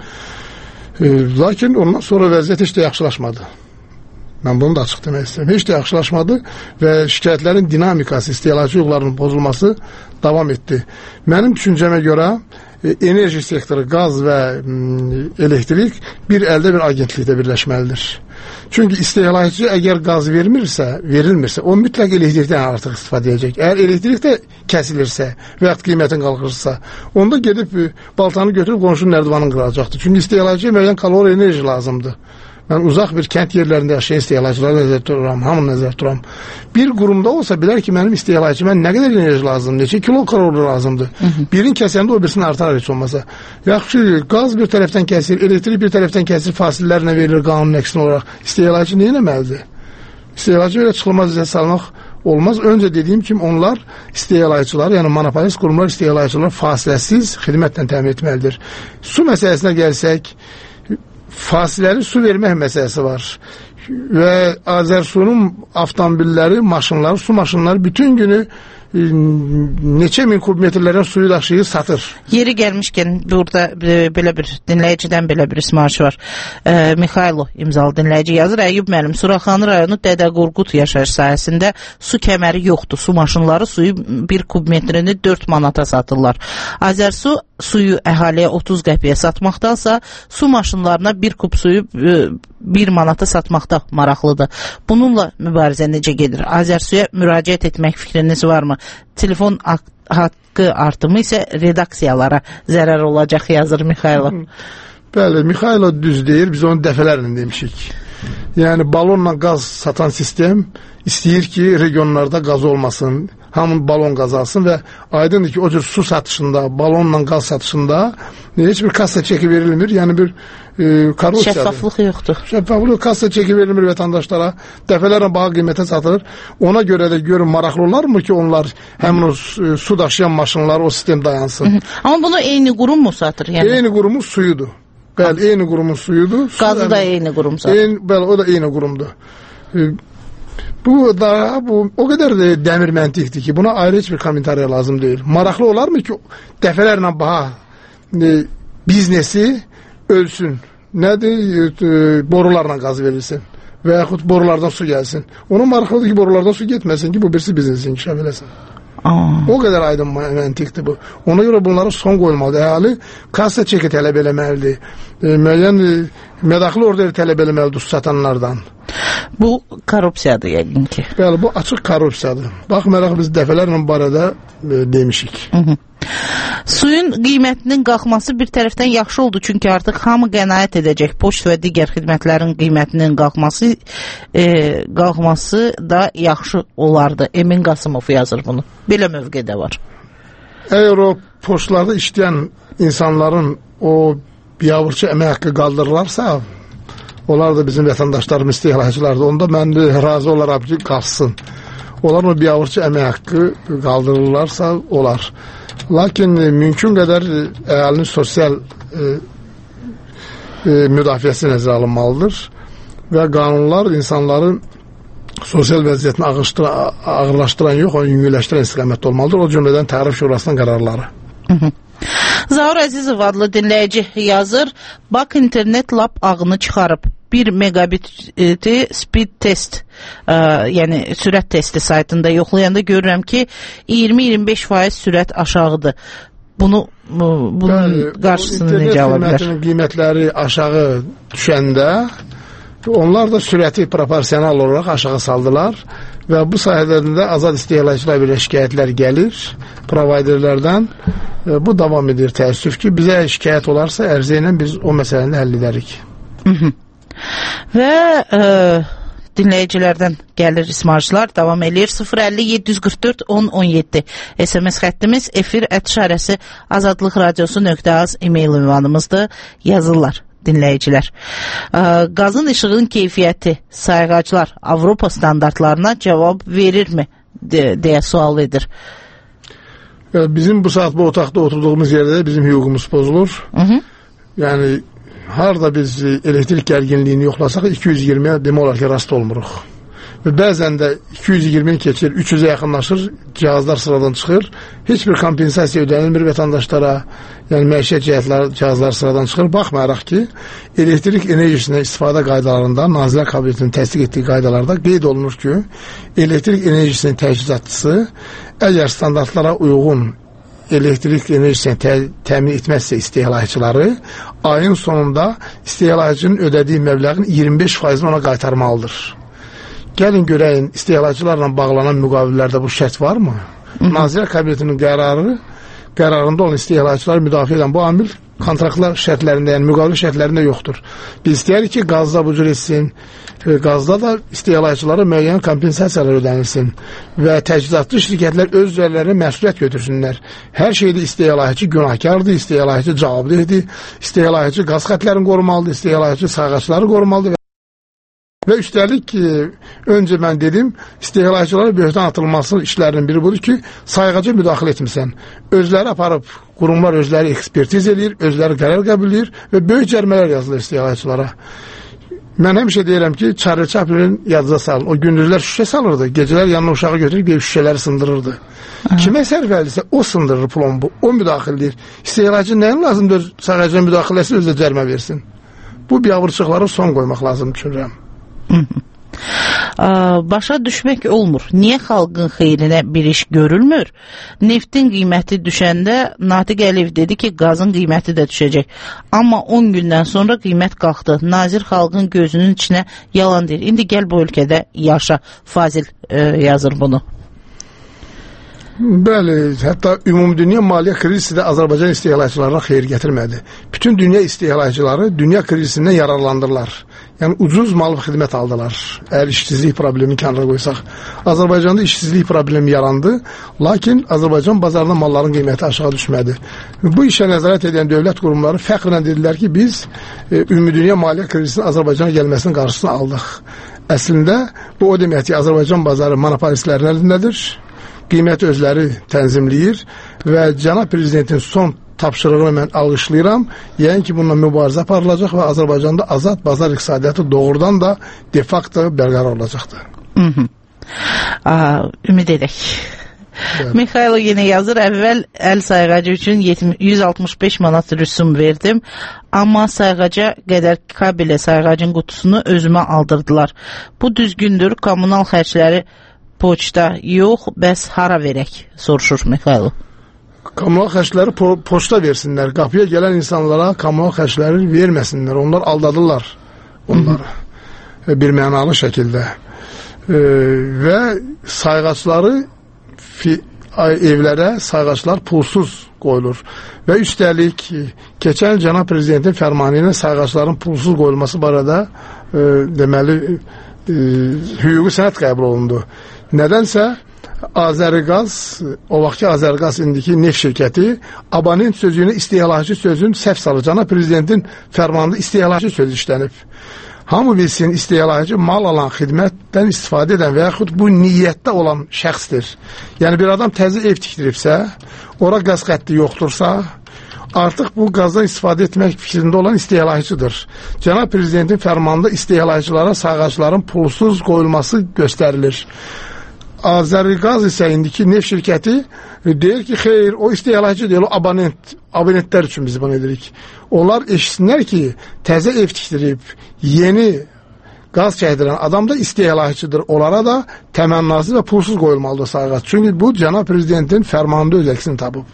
Lakin ondan sonra vəziyyət heç də yaxşılaşmadı. Mən bunu da açıq demək istəyirəm. Heç də yaxşılaşmadı və şikayətlərin dinamikası, istehlakçı hüquqlarının pozulması davam etdi. Mənim düşüncəmə görə enerji sektoru, qaz və elektrik bir əldə bir agentlikdə birləşməlidir. Çünki istehlakçı əgər qaz verilmirsə, o mütləq elektrikdən artıq istifadə edəcək. Əgər elektrik də kəsilirsə və yaxud qiymətin qalxırsa, onda gedib baltanı götürüb qonşunun nərdivanını qıracaqdır. Çünki istehlakçıya müəyyən kalori enerji lazımdır. Mən uzaq bir kənd yerlərində yaşayan istehlakçılara nəzər tuturam, hamı nəzər tuturam. Bir qurumda olsa bilər ki, mənim istehlakçıma nə qədər enerji lazımdır, neçə kilokalori lazımdır. Birini kəsəndə o birisini artar heç olmasa. Yaxşı, qaz bir tərəfdən kəsir, elektrik bir tərəfdən kəsir, fasillərlə verilir qanunun əksinə olaraq. İstehlakçı nə etməlidir? İstehlakçı belə çıxılmaz izə salmaq olmaz. Öncə dediyim kimi onlar istehlakçılar, yəni monopolist qurumlar istehlakçılar fasiləsiz xidmətlə təmin etməlidir. Su məsələsinə gəlsək, fasiləli su vermək məsələsi var və Azərsu'nun avtomobilləri, maşınları, su maşınları bütün günü neçə min kubmetrlərdən suyu daşıyır, satır. Yeri gəlmişkən burada belə bir dinləyicidən belə bir ismarış var. Mixaylo imzalı dinləyici yazır. Əyyub müəllim, Suraxanı rayonu Dədə Qorqud yaşayış sahəsində su kəməri yoxdur. Su maşınları suyu 1 kubmetrini 4 manata satırlar. Azərsu suyu əhaliyə 30 qəpiyə satmaqdansa su maşınlarına 1 kub suyu 1 manata satmaqda maraqlıdır. Bununla mübarizə necə gedir? Azərsuya müraciət etmək fikriniz varmı? Telefon haqqı artımı isə redaksiyalara zərər olacaq, yazır Mixailo. Bəli, Mixailo düz deyir, biz onu dəfələrlə demişik. Yəni balonla qaz satan sistem istəyir ki, regionlarda qaz olmasın, hamın balon qaz alsın və aydındır ki, o cür su satışında, balonla qaz satışında heç bir kassa çeki verilmir. Yəni bir korrupsiyadır. Şəffaflıq yoxdur. Şəffaflıq, kassa çeki verilmir vətəndaşlara. Dəfələrlə baha qiymətə satılır. Ona görə də görün maraqlı olarmı ki, onlar həmin o su daşıyan maşınlar o sistem dayansın. Amma bunu eyni qurum mu satır? Yəni? Eyni qurumun suyudur. Bəli, eyni qurumun suyudur. Qazı da eyni qurum satır. Bəli, o da eyni qurumdur. Bu o qədər də dəmir məntiqdir ki, buna ayrı heç bir komentariya lazım deyil. Maraqlı olarmı ki, dəfələrlə baha biznesi ölsün. Nədir? Borularla qaz verilsin. Və yaxud borulardan su gəlsin. Onun maraqlıdır ki, borulardan su getməsin ki, bu birisi biznesi inkişaf eləsin. O qədər aydın məntiqdir bu. Ona görə bunlara son qoyulmalıdır. Əhali kassa çeki tələb eləməlidir. Müəyyən mədəxli orderi tələb eləməlidir su satanlardan. Bu korrupsiyadır yəqin ki. Bəli, bu açıq korrupsiyadır. Baxmayaraq biz dəfələrlə barədə demişik. Suyun qiymətinin qalxması bir tərəfdən yaxşı oldu, çünki artıq hamı qənaət edəcək. Poçt və digər xidmətlərin qiymətinin qalxması da yaxşı olardı. Emin Qasımov yazır bunu. Belə mövqedə var. Əgər o poçtlarda işləyən insanların o biabırçı əmək haqqı qaldırırlarsa, onlar da bizim vətəndaşlarımız, istehlakçılardır. Onda mən de razı olaraq ki, qalsın. Onlar o biabırçı əmək haqqı qaldırırlarsa, olar. Lakin mümkün qədər əhalinin sosial müdafiəsi nəzərə alınmalıdır və qanunlar insanların sosial vəziyyətini ağırlaşdıran yox, onu yüngülləşdirən istiqamətdə olmalıdır. O cümlədən Tərif Şurasının qərarları. Zaur Əzizov adlı dinləyici yazır, Bak internet lap ağını çıxarıb. 1 megabiti speed test, yəni sürət testi saytında yoxlayanda görürəm ki 20-25% sürət aşağıdır. Bunun qarşısını necə ala bilər? İnternet qiymətləri aşağı düşəndə onlar da sürəti proporsional olaraq aşağı saldılar və bu sayələrində azad istehlakçılar belə şikayətlər gəlir provayderlərdən. Bu davam edir. Təəssüf ki, bizə şikayət olarsa ərizə ilə biz o məsələni həll edərik. Və dinləyicilərdən gəlir ismarcılar, davam edir. 050-744-10-17 SMS xəttimiz, efir@ azadlıqradiosu.az e-mail ünvanımızdır. Yazırlar dinləyicilər. Qazın işığın keyfiyyəti sayğaclar Avropa standartlarına cavab verirmi deyə sual edir. Bizim bu saat bu otaqda oturduğumuz yerdə bizim hüququmuz pozulur. Yəni harada biz elektrik gərginliyini yoxlasaq 220-yə demək olar ki, rast olmuruq. Və bəzən də 220-ni keçir, 300-ə yaxınlaşır, cihazlar sıradan çıxır. Heç bir kompensasiya ödənilmir vətəndaşlara, yəni məişət cihazlar sıradan çıxır. Baxmayaraq ki, elektrik enerjisindən istifadə qaydalarında, Nazirlər Kabinetinin təsdiq etdiyi qaydalarda qeyd olunur ki, elektrik enerjisinin təchizatçısı əgər standartlara uyğun elektrik enerjisini təmin etməzsə istehlakçıları, ayın sonunda istehlakçının ödədiyi məbləğin 25%-ni ona qaytarmalıdır. Gəlin görəyin, istehlakçılarla bağlanan müqavillərdə bu şərt varmı? Nazirlər Kabinetinin qərarında olan istehlakçıları müdafiə edən bu amil kontraktlar şərtlərində, yəni müqavilə şərtlərində yoxdur. Biz istəyirik ki, qazda bu cür etsin, qazda da istehlakçılara müəyyən kompensasiyalar ödənilsin və təchizatçı şirkətlər öz üzərlərinə məsuliyyət götürsünlər. Hər şeydə istehlakçı günahkardır, istehlakçı cavabdehdir, istehlakçı qaz xətlərini qorumalıdır, istehlakçı sayğacları qorumalıdır. Və üstəlik ki, öncə mən dedim, istehlakçılara böhtan atılması işlərinin biri budur ki, sayğaca müdaxilə etmirsən. Özləri aparıb, qurumlar özləri ekspertiz edir, özləri qərar qəbul edir və böyük cərimələr yazılır istehlakçılara. Mən həmişə deyirəm ki, Charlie Chaplin'in yadınıza salın. O gündüzlər şüşə salırdı, gecələr yanına uşağı götürüb şüşələri sındırırdı. Kimə sərfəlidirsə, o sındırır plombu, o müdaxildir. İstehlakçı nəyin lazımdır sayğaca müdaxiləsi özə cərimə versin? Bu biabırçıqlara son qoymaq lazım düşünürəm. Başa düşmək olmur. Niyə xalqın xeyrinə bir iş görülmür? Neftin qiyməti düşəndə Natiq Əliyev dedi ki, qazın qiyməti də düşəcək. Amma 10 gündən sonra qiymət qalxdı. Nazir xalqın gözünün içinə yalan deyir. İndi gəl bu ölkədə yaşa. Fazil yazır bunu. Bəli, hətta ümumdünya maliyyə krizisi də Azərbaycan istehlakçılarına xeyir gətirmədi. Bütün dünya istehlakçıları dünya krizisindən yararlandırlar. Yəni ucuz mal və xidmət aldılar. Əgər işsizlik problemi kənara qoysaq. Azərbaycanda işsizlik problemi yarandı, lakin Azərbaycan bazarında malların qiyməti aşağı düşmədi. Bu işə nəzarət edən dövlət qurumları fəxrlə dedilər ki, biz ümumdünya maliyyə krizisinin Azərbaycana gəlməsinin qarşısını aldıq. Əslində bu o deməkdir ki, Azərbaycan bazarı monopolistlərin əlindədir. Qiyməti özləri tənzimləyir və cənab prezidentin son tapşırığını mən alqışlayıram. Yəni ki, bununla mübarizə aparılacaq və Azərbaycanda azad bazar iqtisadiyyatı doğrudan da de facto bərqərar olacaqdır. Ümid edək. Mikhailo yenə yazır, əvvəl əl sayğacı üçün 165 manat rüsum verdim, amma sayğaca qədər kabilə sayğacın qutusunu özümə aldırdılar. Bu düzgündür, kommunal xərcləri poçta yox, bəs hara verək, soruşur Mikhailo. Kommunal xərcləri poçta versinlər, qapıya gələn insanlara kommunal xərcləri verməsinlər, onlar aldadırlar onları bir mənalı şəkildə və sayğacları evlərə sayğaclar pulsuz qoyulur və üstəlik keçən cənab prezidentin fərmanı ilə sayğacların pulsuz qoyulması barədə deməli hüquqi sənəd qəbul olundu. Nədənsə Azəriqaz, o vaxtki Azəriqaz indiki neft şirkəti abonent sözünü istehlakçı sözün səhv salır. Cənab prezidentin fərmanında istehlakçı söz işlənib. Hamı bilsin, istehlakçı mal alan, xidmətdən istifadə edən və yaxud bu niyyətdə olan şəxsdir. Yəni bir adam təzə ev tikdiribsə, ora qaz xətti yoxdursa, artıq bu qazdan istifadə etmək fikrində olan istehlakçıdır. Cənab prezidentin fərmanında istehlakçılara sayğacların pulsuz qoyulması göstərilir. Azəriqaz isə indiki neft şirkəti deyir ki, xeyr, o istehlakçı deyil, o abonentlər üçün biz bunu edirik. Onlar eşitsinlər ki, təzə ev tikdirib, yeni qaz çəkdirən adam da istehlakçıdır. Onlara da təmənnası və pulsuz qoyulmalıdır sayğac. Çünki bu cənab prezidentin fərmanında öz əksini tapıb.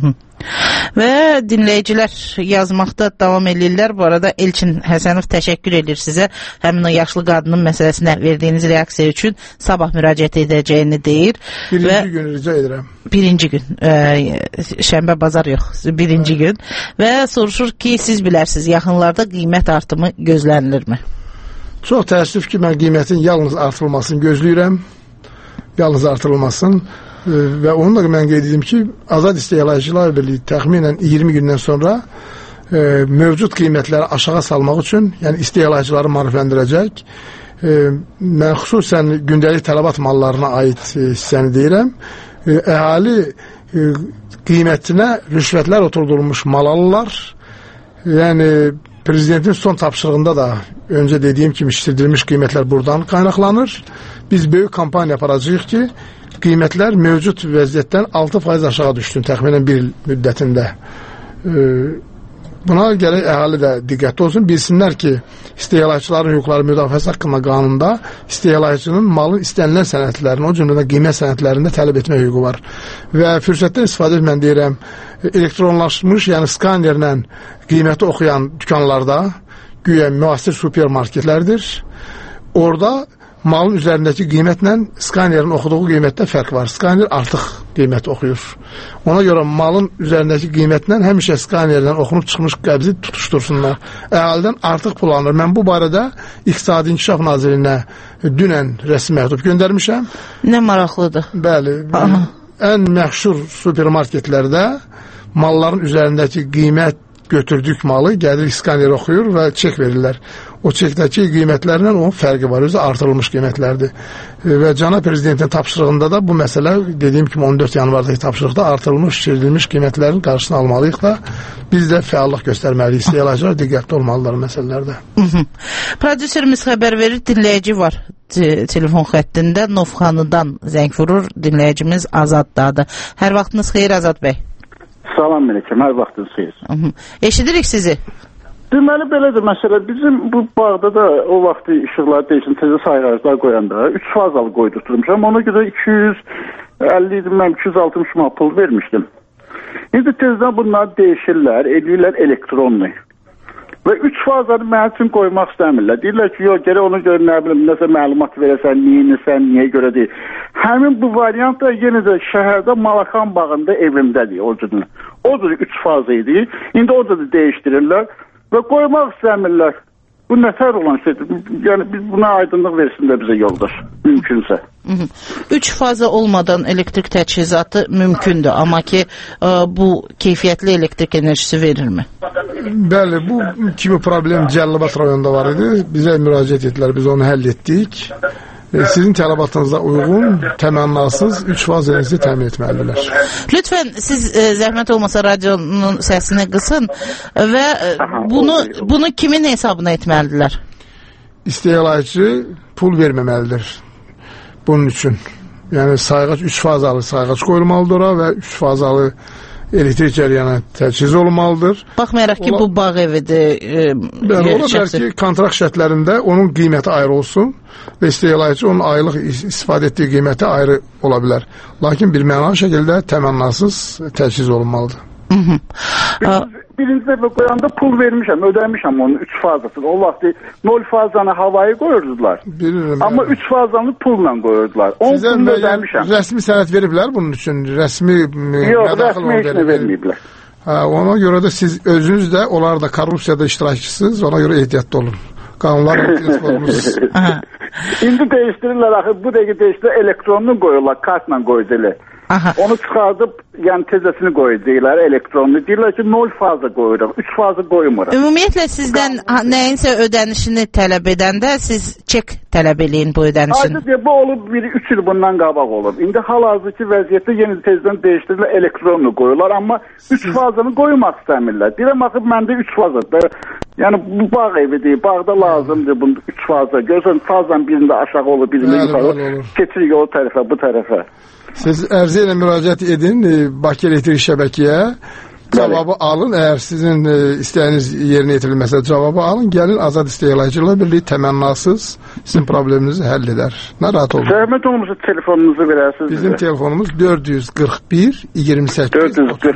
Və dinləyicilər yazmaqda davam edirlər. Bu arada Elçin Həsənov təşəkkür edir sizə. Həmin o yaşlı qadının məsələsinə verdiyiniz reaksiya üçün sabah müraciət edəcəyini deyir. Birinci gün rica edirəm. Birinci gün. Şənbə bazar yox. Birinci gün. Və soruşur ki, siz bilərsiniz, yaxınlarda qiymət artımı gözlənilirmi? Çox təəssüf ki, mən qiymətin yalnız artırılmasını gözləyirəm. Yalnız artırılmasın. Və onu da mən qeyd edim ki, Azad İstehlakçılar Birliyi təxminən 20 gündən sonra mövcud qiymətləri aşağı salmaq üçün, yəni istehlakçıları maarifləndirəcək. Mən xüsusən gündəlik tələbat mallarına aid hissəni deyirəm. Əhali qiymətinə rüşvətlər oturdurulmuş mal alırlar. Yəni prezidentin son tapşırığında da öncə dediyim kimi işlədilmiş qiymətlər buradan qaynaqlanır. Biz böyük kampaniya aparacağıq ki, qiymətlər mövcud vəziyyətdən 6% aşağı düşdü təxminən bir il müddətində. Buna gərək əhali də diqqətli olsun. Bilsinlər ki, istehlakçıların hüquqları müdafiəsi haqqında qanunda istehlakçının malın istənilən sənədlərini, o cümlədən qiymət sənədlərində tələb etmə hüququ var. Və fürsətdən istifadə edib mən deyirəm, elektronlaşmış, yəni skanerlə qiyməti oxuyan dükanlarda, güya müasir supermarketlərdir. Orada malın üzərindəki qiymətlə skanerin oxuduğu qiymətdə fərq var. Skaner artıq qiymət oxuyur. Ona görə malın üzərindəki qiymətlə həmişə skanerdən oxunub çıxmış qəbzi tutuştursunlar. Əhalidən artıq pul alınır. Mən bu barədə İqtisadi İnkişaf Nazirinə dünən rəsmi məktub göndərmişəm. Nə maraqlıdır. Bəli. Ən məşhur supermarketlərdə malların üzərindəki qiymət götürdük malı, gəlir skaner oxuyur və çek verirlər. O çekdəki qiymətlərlə onun fərqi var, özü artırılmış qiymətlərdir. Və cənab prezidentin tapşırığında da bu məsələ, dediyim kimi 14 yanvardakı tapşırıqda artırılmış, şişirilmiş qiymətlərin qarşısını almalıyıq da biz də fəallıq göstərməliyik. İstehlakçılar diqqətli olmalılar məsələlərdə. Prodüserimiz xəbər verir, dinləyici var telefon xəttində, Novxanıdan zəng vurur, dinləyicimiz Azaddadır. Hər vaxtınız xeyir Azad bəy. Salam Meləkəm, hər vaxtınız xeyir. Eşidirik sizi. Deməli, belədir məsələ. Bizim bu bağda da o vaxtı işıqlar deyilsin, təzə sayğaclar qoyanda 3 fazalı qoydurtmuşam. Ona görə 250 idi, mən 260 manat pul vermişdim. İndi tezdən bunları dəyişirlər, eləyirlər elektronlu. Və 3 fazları mənim üçün qoymaq istəmirlər. Deyirlər ki, yox, gərək ona görə nə bilim, nəsə məlumat verəsən, niyə görə deyil. Həmin bu variant da yenə də şəhərdə Malakan bağında evimdədir, o cür. O cür 3 fazı idi. İndi orada da dəyişdirirlər və qoymaq istəmirlər. Bu nətər olan şeydir. Yəni biz buna aydınlıq versin də bizə yoldaş, mümkünsə. 3 faza olmadan elektrik təchizatı mümkündür, amma ki bu keyfiyyətli elektrik enerjisi verirmi? Bəli, bu kimi problem Cəlilabad rayonunda var idi. Bizə müraciət etdilər, biz onu həll etdik. Sizin tələbatınıza uyğun, təmənnasız 3 faz enerjisi təmin etməlidirlər. Lütfən siz zəhmət olmasa radionun səsini qısın və bunu kimin hesabına etməlidirlər? İstehlakçı pul verməməlidir bunun üçün. Yəni sayğac 3 fazalı sayğac qoyulmalıdır ora və 3 fazalı elektrik cəryanı təchiz olmalıdır. Baxmayaraq ki, bu bağ evidir. Ola bilər ki, kontrakt şərtlərində onun qiyməti ayrı olsun və istehlakçı onun aylıq istifadə etdiyi qiyməti ayrı ola bilər. Lakin bir mənalı şəkildə təmənnasız təchiz olunmalıdır. Birinci dəfə qoyanda pul vermişəm, ödəmişəm onun 3 fazasını. O vaxt 0 fazanı havayı qoyurdular. Amma 3 fazanı pulla qoyurdular. Sizə rəsmi sənəd veriblər bunun üçün? Yox, rəsmi heç nə verməyiblər. Ona görə də siz özünüz də, onlar da korrupsiyada iştirakçısınız, ona görə ehtiyatlı olun. Qanunlar olunuz. İndi dəyişdirirlər, axı bu dəqiqə dəyişdirirlər, elektronunu qoyurlar, kartla qoyurdular. Onu çıxardıb, yəni tezəsini qoyurdular, elektronunu. Deyirlər ki, 0 faza qoyuruq, 3 faza qoymuruq. Ümumiyyətlə sizdən nəyinsə ödənişini tələb edəndə siz çek tələb eləyin bu ödənişini. Aydın, bu olub 3 il bundan qabaq olub. İndi hal-hazırki vəziyyətdə yeni tezdən dəyişdirirlər, elektronunu qoyurlar, amma 3 fazanı qoymaq istəmirlər. Deyirəm, axı, məndə 3 fazadır. Yəni, bu bağ evidir, bağda lazımdır bu 3 faza. Görürsən, fazanın birində aşağı olur, birində yuxarı, keçirik o tərəfə, bu tərəfə. Siz ərizə ilə müraciət edin Bakı Elektrik Şəbəkəyə, cavabı alın. Əgər sizin istəyiniz yerinə yetirilməsə cavabı alın, gəlin Azad İstehlakçılarla birlik təmənnasız sizin probleminizi həll edər. Narahat olun. Zəhmət olmasa telefonunuzu verərsiniz. Bizim telefonumuz 441 28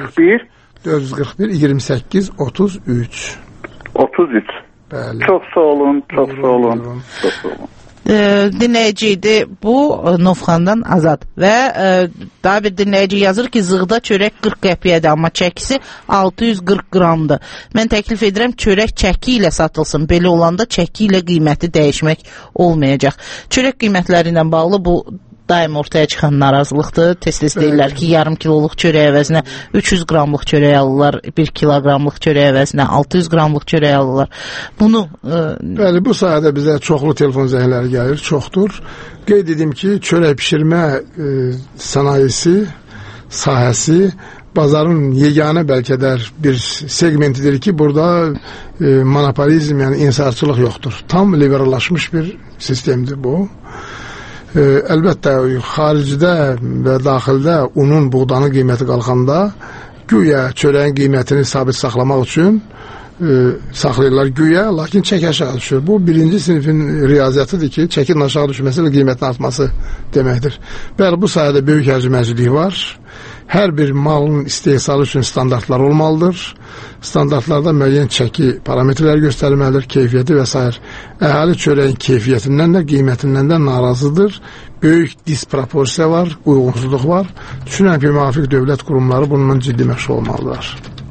441 28 33. 33. Bəli. Çox sağ olun, çox sağ olun. Çox sağ olun. Dinləyici idi bu Novxandan Azad və daha bir dinləyici yazır ki, zığda çörək 40 qəpiyədir, amma çəkisi 640 qramdır. Mən təklif edirəm çörək çəki ilə satılsın, belə olanda çəki ilə qiyməti dəyişmək olmayacaq. Çörək qiymətləri ilə bağlı bu daim ortaya çıxan narazılıqdır. Tez-tez deyirlər ki, yarım kiloluq çörək əvəzinə 300 qramlıq çörək alırlar, 1 kiloqramlıq çörək əvəzinə 600 qramlıq çörək alırlar. Bunu... Bəli, bu sayədə bizə çoxlu telefon zəngləri gəlir, çoxdur. Qeyd edim ki, çörək pişirmə sənayesi, sahəsi bazarın yeganə bəlkə də bir segmentidir ki, burada monopolizm, yəni insarçılıq yoxdur. Tam liberallaşmış bir sistemdir bu. Əlbəttə, xaricdə və daxildə unun, buğdanın qiyməti qalxanda güya çörəyin qiymətini sabit saxlamaq üçün saxlayırlar güya, lakin çək aşağı düşür. Bu birinci sinifin riyaziyyətidir ki, çəkin aşağı düşməsi və qiymətin artması deməkdir. Bəli, bu sayədə böyük həcməciliyi var. Hər bir malın istehsalı üçün standartlar olmalıdır. Standartlarda müəyyən çəki parametrlər göstərilməlidir, keyfiyyəti və s. Əhali çörəyin keyfiyyətindən də, qiymətindən də narazıdır. Böyük disproporsiya var, uyğunsuzluq var. Düşünürəm ki, müvafiq dövlət qurumları bundan ciddi məşğul olmalıdırlar.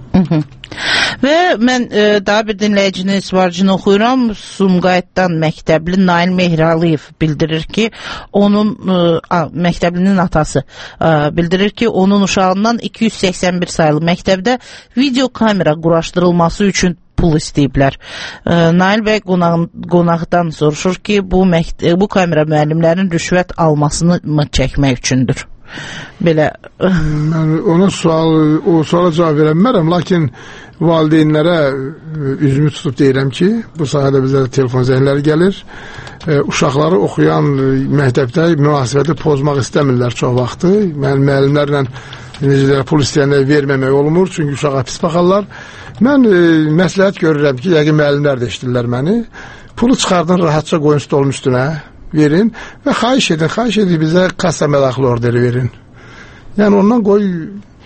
Və mən daha bir dinləyicinin isvarcını oxuyuram. Sumqayıtdan məktəbli Nail Mehraliyev bildirir ki, onun məktəblinin atası bildirir ki, onun uşağından 281 sayılı məktəbdə video kamera quraşdırılması üçün pul istəyiblər. Nail bəy qonaqdan soruşur ki, bu kamera müəllimlərin rüşvət almasını mı çəkmək üçündür? Belə ona suala cavab verə bilmərəm, lakin valideynlərə üzümü tutub deyirəm ki, bu sahədə bizə telefon zəngləri gəlir. Uşaqları oxuyan məktəbdə münasibəti pozmaq istəmirlər çox vaxtı. Müəllimlərlə necələrə pul istəyəndə verməmək olmur, çünki uşağa pis baxarlar. Mən məsləhət görürəm ki, yəqin müəllimlər də eşidirlər məni. Pulu çıxardın, rahatça qoyun stolun üstünə verin və xahiş edin bizə kassa mədaxil orderi verin. Yəni ondan qoy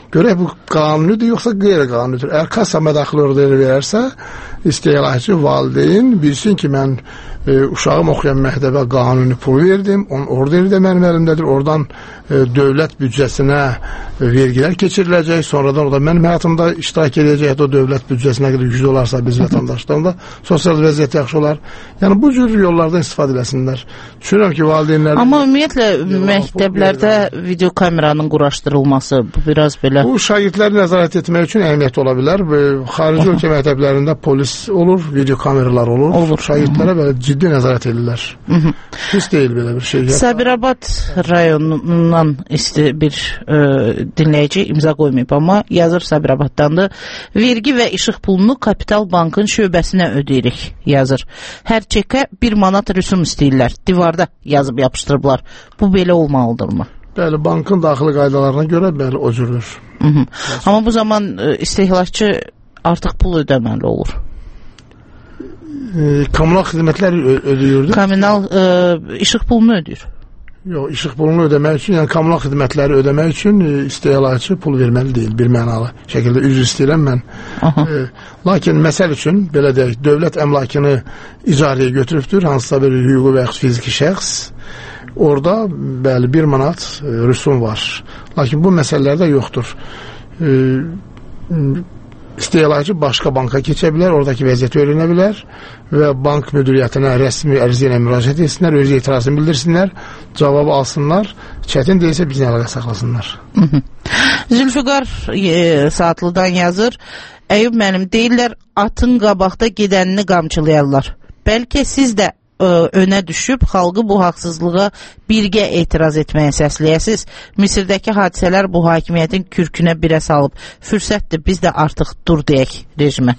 Görək bu qanunidir yoxsa qeyri-qanunidir. Əgər kassa mədaxil orderi verərsə, istehlakçı valideyn bilsin ki, mən uşağım oxuyan məktəbə qanuni pul verdim, onun orderi də mənim əlimdədir. Oradan dövlət büdcəsinə vergilər keçiriləcək, sonradan orada mənim həyatımda iştirak edəcək, o dövlət büdcəsinə qədər güclü olarsa biz vətəndaşlarında sosial vəziyyət yaxşı olar. Yəni bu cür yollardan istifadə eləsinlər. Düşünürəm ki, valideynlər... Amma ümumiyyətlə məktəblərdə video kameranın quraşdırılması bu biraz belə... Bu şagirdləri nəzarət etmək üçün əhəmiyyətli ola bilər. Xarici ölkə məktəblərində polis olur, video kameralar olur. Şagirdlərə belə ciddi nəzarət edirlər. Pis deyil belə bir şey. Sabirabad rayonundan bir dinləyici imza qoymayıb, amma yazır Sabirabaddandır. Vergi və işıq pulunu Kapital Bankın şöbəsinə ödeyirik, yazır. Hər çekə 1 manat rüsum istəyirlər. Divarda yazıb yapışdırıblar. Bu belə olmalıdırmı? Bəli, bankın daxili qaydalarına görə bəli, o cürdür. Amma bu zaman istehlakçı artıq pul ödəməli olur. Kommunal xidmətlər ödəyirdi. Kommunal işıq pulunu ödəyir. Yox, işıq pulunu ödəmək üçün, yəni kommunal xidmətləri ödəmək üçün istehlakçı pul verməli deyil, bir mənalı şəkildə. Üzr istəyirəm mən. Lakin məsəl üçün, belə deyək, dövlət əmlakını icarəyə götürübdür, hansısa bir hüquqi və yaxud fiziki şəxs. Orada, bəli, 1 manat rüsum var. Lakin bu məsələlərdə yoxdur. İstehlakçı başqa banka keçə bilər, oradakı vəziyyəti öyrənə bilər və bank müdiriyyətinə rəsmi ərizə ilə müraciət etsinlər, öz etirazını bildirsinlər, cavabı alsınlar, çətin deyilsə bizlə əlaqə saxlasınlar. Zülfüqar Saatlıdan yazır, Əyub mənim deyirlər, atın qabaqda gedənini qamçılayarlar. Bəlkə siz də önə düşüb xalqı bu haqsızlığa birgə etiraz etməyə səsləyəsiz. Misirdəki hadisələr bu hakimiyyətin kürkünə birə salıb. Fürsətdir, biz də artıq dur deyək rejimə.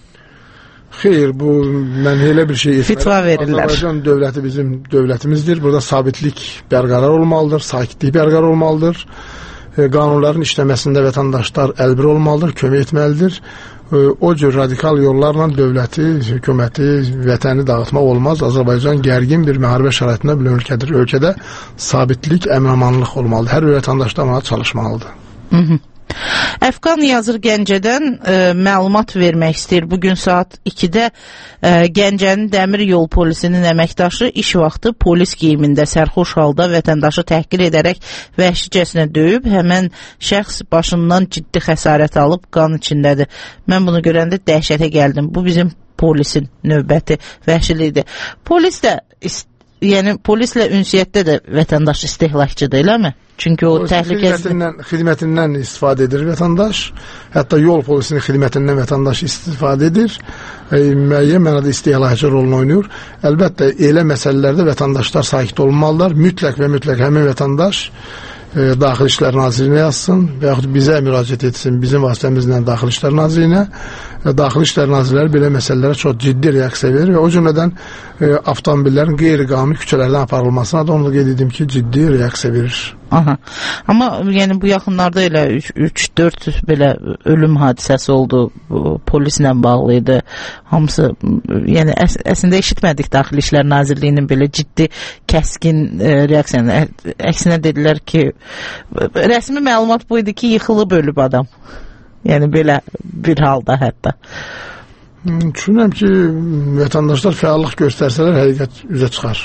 Xeyr, bu mən elə bir şey etmərəm. Fitva verirlər. Azərbaycan dövləti bizim dövlətimizdir. Burada sabitlik bərqərar olmalıdır, sakitlik bərqərar olmalıdır. Qanunların işləməsində vətəndaşlar əlbir olmalıdır, kömək etməlidir. O cür radikal yollarla dövləti, hökuməti, vətəni dağıtmaq olmaz. Azərbaycan gərgin bir müharibə şəraitində bir ölkədir. Ölkədə sabitlik, əmin-amanlıq olmalıdır. Hər bir vətəndaş da buna çalışmalıdır. Əfqan yazır Gəncədən məlumat vermək istəyir. Bugün saat 2-də Gəncənin Dəmir Yol Polisinin əməkdaşı iş vaxtı polis geyimində sərxoş halda vətəndaşı təhqir edərək vəhşicəsinə döyüb. Həmən şəxs başından ciddi xəsarət alıb qan içindədir. Mən bunu görəndə dəhşətə gəldim. Bu bizim polisin növbəti vəhşilidir. Polis də yəni polislə ünsiyyətdə də vətəndaş istehlakçıdır, eləmi? Çünki o təhlükəsizlik xidmətindən istifadə edir vətəndaş. Hətta yol polisinin xidmətindən vətəndaş istifadə edir. Müəyyən mənada istehlakçı rolunu oynayır. Əlbəttə elə məsələlərdə vətəndaşlar sakit olmalılar. Mütləq və mütləq həmin vətəndaş Daxili İşlər Nazirinə yazsın və yaxud bizə müraciət etsin, bizim vasitəmizlə Daxili İşlər Nazirinə. Daxili İşlər Nazirləri belə məsələlərə çox ciddi reaksiya verir və o cümlədən avtomobillərin qeyri-qanuni küçələrdən aparılmasına da onu qeyd edim ki, ciddi reaksiya verir. Aha. Amma yəni bu yaxınlarda elə 3-4 belə ölüm hadisəsi oldu, polislə bağlı idi. Hamısı, yəni əslində eşitmədik Daxili İşlər Nazirliyinin belə ciddi, kəskin reaksiyanı. Əksinə dedilər ki, rəsmi məlumat bu idi ki, yıxılıb ölüb adam. Yəni belə bir halda hətta. Düşünürəm ki, vətəndaşlar fəallıq göstərsələr həqiqət üzə çıxar.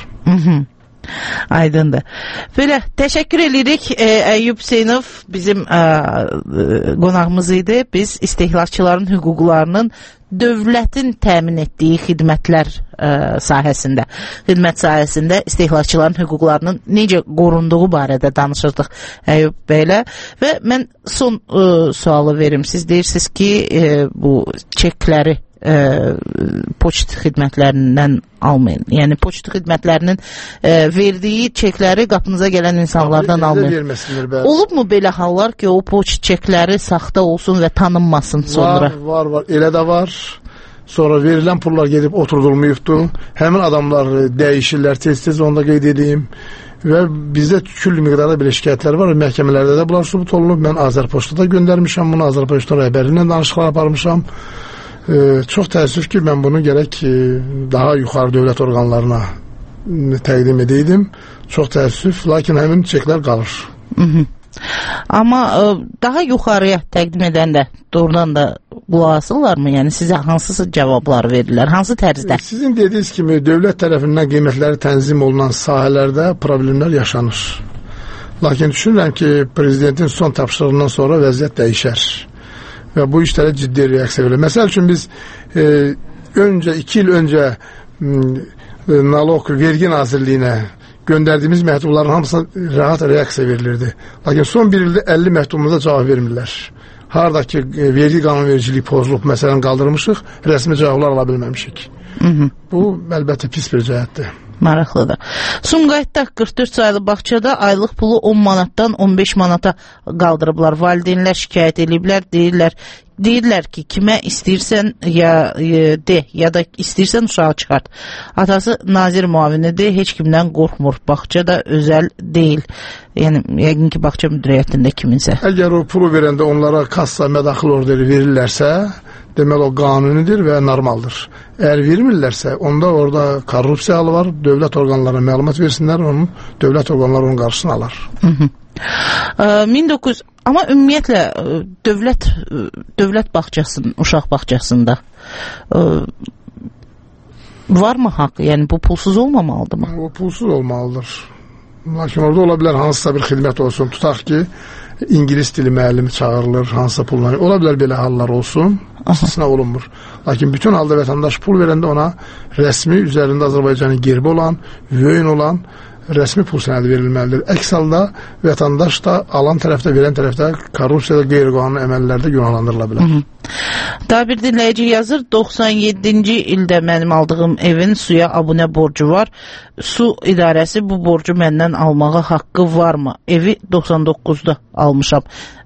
Aydındır. Belə, təşəkkür edirik. Əyyub Hüseynov bizim qonağımız idi. Biz istehlakçıların hüquqlarının dövlətin təmin etdiyi xidmətlər sahəsində, xidmət sahəsində istehlakçıların hüquqlarının necə qorunduğu barədə danışırdıq Əyyub bəylə. Və mən son sualı verim. Siz deyirsiniz ki, bu çekləri poçt xidmətlərindən almayın. Yəni poçt xidmətlərinin verdiyi çekləri qapınıza gələn insanlardan almayın. Olub mu belə hallar ki, o poçt çekləri saxta olsun və tanınmasın sonra? Var. Elə də var. Sonra verilən pullar gedib oturdulmayıbdır. Həmin adamlar dəyişirlər tez-tez, onu da qeyd edeyim. Və bizdə küllü miqdarda belə şikayətlər var. Məhkəmələrdə də bunlar sübut olunub. Mən Azərpoçta da göndərmişəm bunu. Azərpoçta rəhbərliyindən danışıqlar aparmışam. Çox təəssüf ki, mən bunu gərək daha yuxarı dövlət orqanlarına təqdim edeydim. Çox təəssüf, lakin həmin çeklər qalır. Amma daha yuxarıya təqdim edəndə doğrudan da qulaq asırlarmı? Yəni sizə hansı cavablar verirlər? Hansı tərzdə? Sizin dediyiniz kimi dövlət tərəfindən qiymətləri tənzim olunan sahələrdə problemlər yaşanır. Lakin düşünürəm ki, prezidentin son tapşırığından sonra vəziyyət dəyişər və bu işlərə ciddi reaksiya verilir. Məsəl üçün biz 2 il öncə Nalog Vergi Nazirliyinə göndərdiyimiz məktubların hamısına rahat reaksiya verilirdi. Lakin son bir ildə 50 məktubumuza cavab vermirlər. Haradakı vergi qanunvericiliyi pozulub, məsələn qaldırmışıq, rəsmi cavablar ala bilməmişik. Bu əlbəttə pis bir cəhətdir. Maraqlıdır. Sumqayıtda 44 saylı bağçada aylıq pulu 10 manatdan 15 manata qaldırıblar. Valideynlər şikayət ediblər, deyirlər ki, kimə istəyirsən ya da istəyirsən uşağı çıxart. Atası nazir müavinidir, heç kimdən qorxmur. Bağça da özəl deyil. Yəni, yəqin ki, bağça müdiriyyətində kiminsə. Əgər o pulu verəndə onlara kassa mədaxil orderi verirlərsə, deməli o qanunidir və normaldır. Əgər vermirlərsə, onda orada korrupsiya halı var, dövlət orqanlarına məlumat versinlər, dövlət orqanları onun qarşısını alar. Amma ümumiyyətlə dövlət bağçasının, uşaq bağçasında varmı haqq? Yəni bu pulsuz olmamalıdır mı? O pulsuz olmalıdır. Lakin orada ola bilər hansısa bir xidmət olsun. Tutaq ki, İngilis dili müəllimi çağırılır, hansısa pulla. Ola bilər belə hallar olsun, istisna olunmur. Lakin bütün halda vətəndaş pul verəndə ona rəsmi, üzərində Azərbaycanın gerbi olan, vöyün olan rəsmi pul sənədi verilməlidir. Əks halda vətəndaş da alan tərəfdə, verən tərəfdə korrupsiyada, qeyri-qanuni əməllərdə günahlandırıla bilər. Daha bir dinləyici yazır, 97-ci ildə mənim aldığım evin suya abunə borcu var. Su idarəsi bu borcu məndən almağa haqqı varmı? Evi 99-da almışam.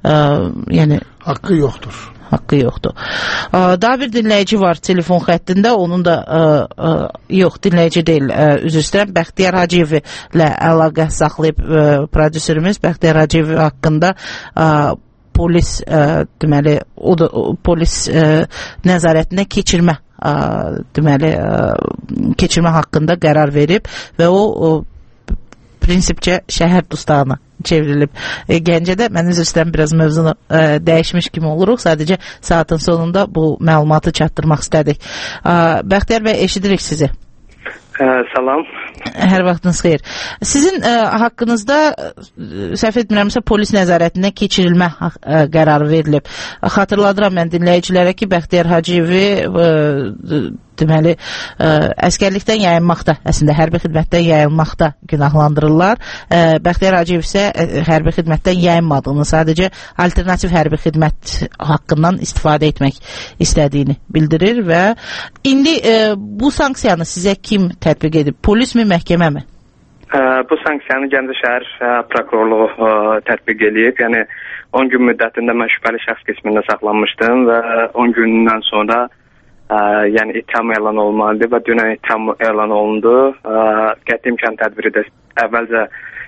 Yəni haqqı yoxdur. Haqqı yoxdur. Daha bir dinləyici var telefon xəttində, onun da yox, dinləyici deyil, üzr istəyirəm, Bəxtiyar Hacıyev ilə əlaqə saxlayıb prodüserimiz Bəxtiyar Hacıyev haqqında polis deməli, o da polis nəzarətinə keçirmə deməli, keçirmə haqqında qərar verib və o prinsipcə şəhər dustağına çevrilib. Gəncədə mən üzr istəyirəm, biraz mövzunu dəyişmiş kimi oluruq. Sadəcə saatın sonunda bu məlumatı çatdırmaq istədik. Bəxtiyar bəy, eşidirik sizi. Salam. Hər vaxtınız xeyir. Sizin haqqınızda, səhv etmirəmsə, polis nəzarətinə keçirilmə qərarı verilib. Xatırladıram mən dinləyicilərə ki, Bəxtiyar Hacıyevi deməli, əskərlikdən yayınmaqda, əslində hərbi xidmətdən yayınmaqda günahlandırırlar. Bəxtiyar Hacıyev isə hərbi xidmətdən yayınmadığını, sadəcə alternativ hərbi xidmət haqqından istifadə etmək istədiyini bildirir və indi bu sanksiyanı sizə kim tətbiq edib? Polismi, məhkəmə mi? Bu sanksiyanı Gəncə şəhər prokurorluğu tətbiq edib. Yəni 10 gün müddətində mən şübhəli şəxs qismində saxlanmışdım və 10 gündən sonra yəni ittiham elan olmalıdır və dünən ittiham elan olundu. Qəti imkan tədbiri də əvvəlcə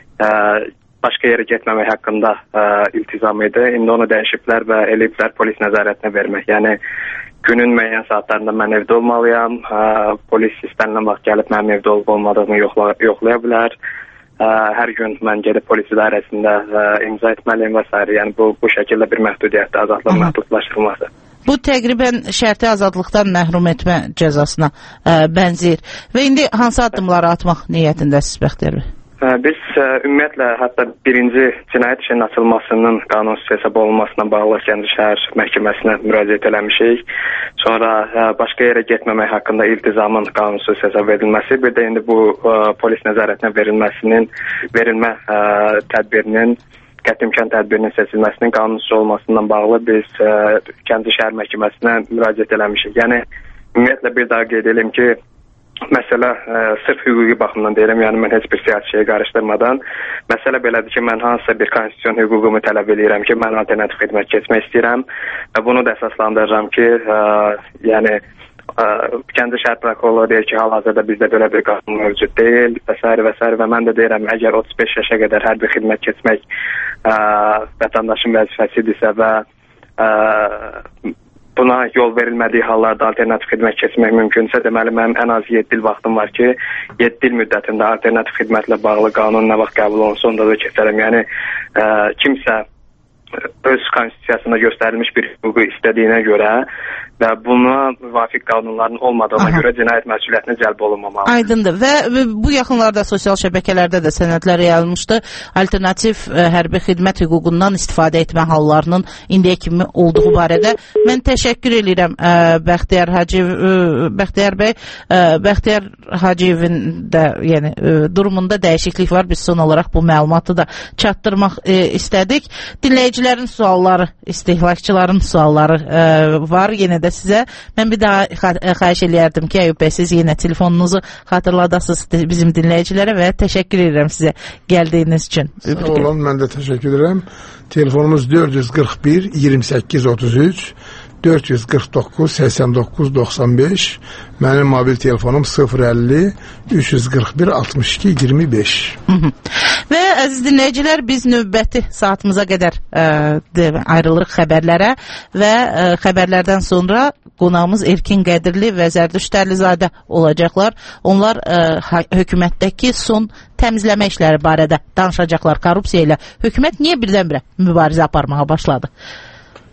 başqa yerə getməmək haqqında iltizam idi. İndi onu dəyişiblər və eləyiblər polis nəzarətinə vermək. Yəni günün müəyyən saatlarında mən evdə olmalıyam. Polis istənilən vaxt gəlib mənim evdə olub olmadığımı yoxlaya bilər. Hər gün mən gedib polis idarəsində imza etməliyim və s. Yəni bu şəkildə bir məhdudiyyətdə azadlıq məhdudlaşdırılması. Bu təqribən şərti azadlıqdan məhrum etmə cəzasına bənzəyir. Və indi hansı addımları atmaq niyyətindəsiz, Bəxtiyar bəy? Biz ümumiyyətlə hətta birinci cinayət işinin açılmasının qanunsuz hesab olunmasına bağlı Gəncə şəhər məhkəməsinə müraciət eləmişik. Sonra başqa yerə getməmək haqqında iltizamın qanunsuz hesab edilməsi, bir də indi bu polis nəzarətinə verilmə tədbirinin, qəti imkan tədbirinin seçilməsinin qanunsuz olmasından bağlı biz Gəncə şəhər məhkəməsinə müraciət eləmişik. Yəni ümumiyyətlə bir daha qeyd edim ki, məsələ sırf hüquqi baxımdan deyirəm, yəni mən heç bir siyasi şeyi qarışdırmadan, məsələ belədir ki, mən hansısa bir konstitusiyon hüququmu tələb edirəm ki, mən alternativ xidmət keçmək istəyirəm və bunu da əsaslandırıram ki, yəni Gəncə şəhər prokurorluğu deyir ki, hal-hazırda bizdə belə bir qanun mövcud deyil və s. və mən də deyirəm, əgər 35 yaşa qədər hərbi xidmət keçmək vətəndaşın vəzifəsidirsə və buna yol verilmədiyi hallarda alternativ xidmət keçmək mümkünsə, deməli mənim ən az 7 il vaxtım var ki, 7 il müddətində alternativ xidmətlə bağlı qanun nə vaxt qəbul olunsa onda da keçərəm. Yəni kimsə öz konstitusiyasında göstərilmiş bir hüququ istədiyinə görə və buna müvafiq qanunların olmadığına görə cinayət məsuliyyətinə cəlb olunmamalı. Aydındır və bu yaxınlarda sosial şəbəkələrdə də sənədlər yayılmışdı. Alternativ hərbi xidmət hüququndan istifadə etmə hallarının indiyə kimi olduğu barədə. Mən təşəkkür edirəm Bəxtiyar bəy, Bəxtiyar Hacıyevin də yəni durumunda dəyişiklik var. Biz son olaraq bu məlumatı da çatdırmaq istədik. Dinləyicilərin sualları, istehlakçıların sualları var yenə də sizə. Mən bir daha xahiş eləyərdim ki, Əyyub bəy, siz yenə telefonunuzu xatırladasınız bizim dinləyicilərə və təşəkkür edirəm sizə gəldiyiniz üçün. Sağ olun, mən də təşəkkür edirəm. Telefonumuz 441 28 33 449 89 95. Mənim mobil telefonum 050 341 62 25. Və əziz dinləyicilər, biz növbəti saatımıza qədər ayrılırıq xəbərlərə və xəbərlərdən sonra qonağımız Erkin Qədirli və Zərdüş Tərlizadə olacaqlar. Onlar hökumətdəki son təmizləmə işləri barədə danışacaqlar korrupsiya ilə. Hökumət niyə birdən-birə mübarizə aparmağa başladı?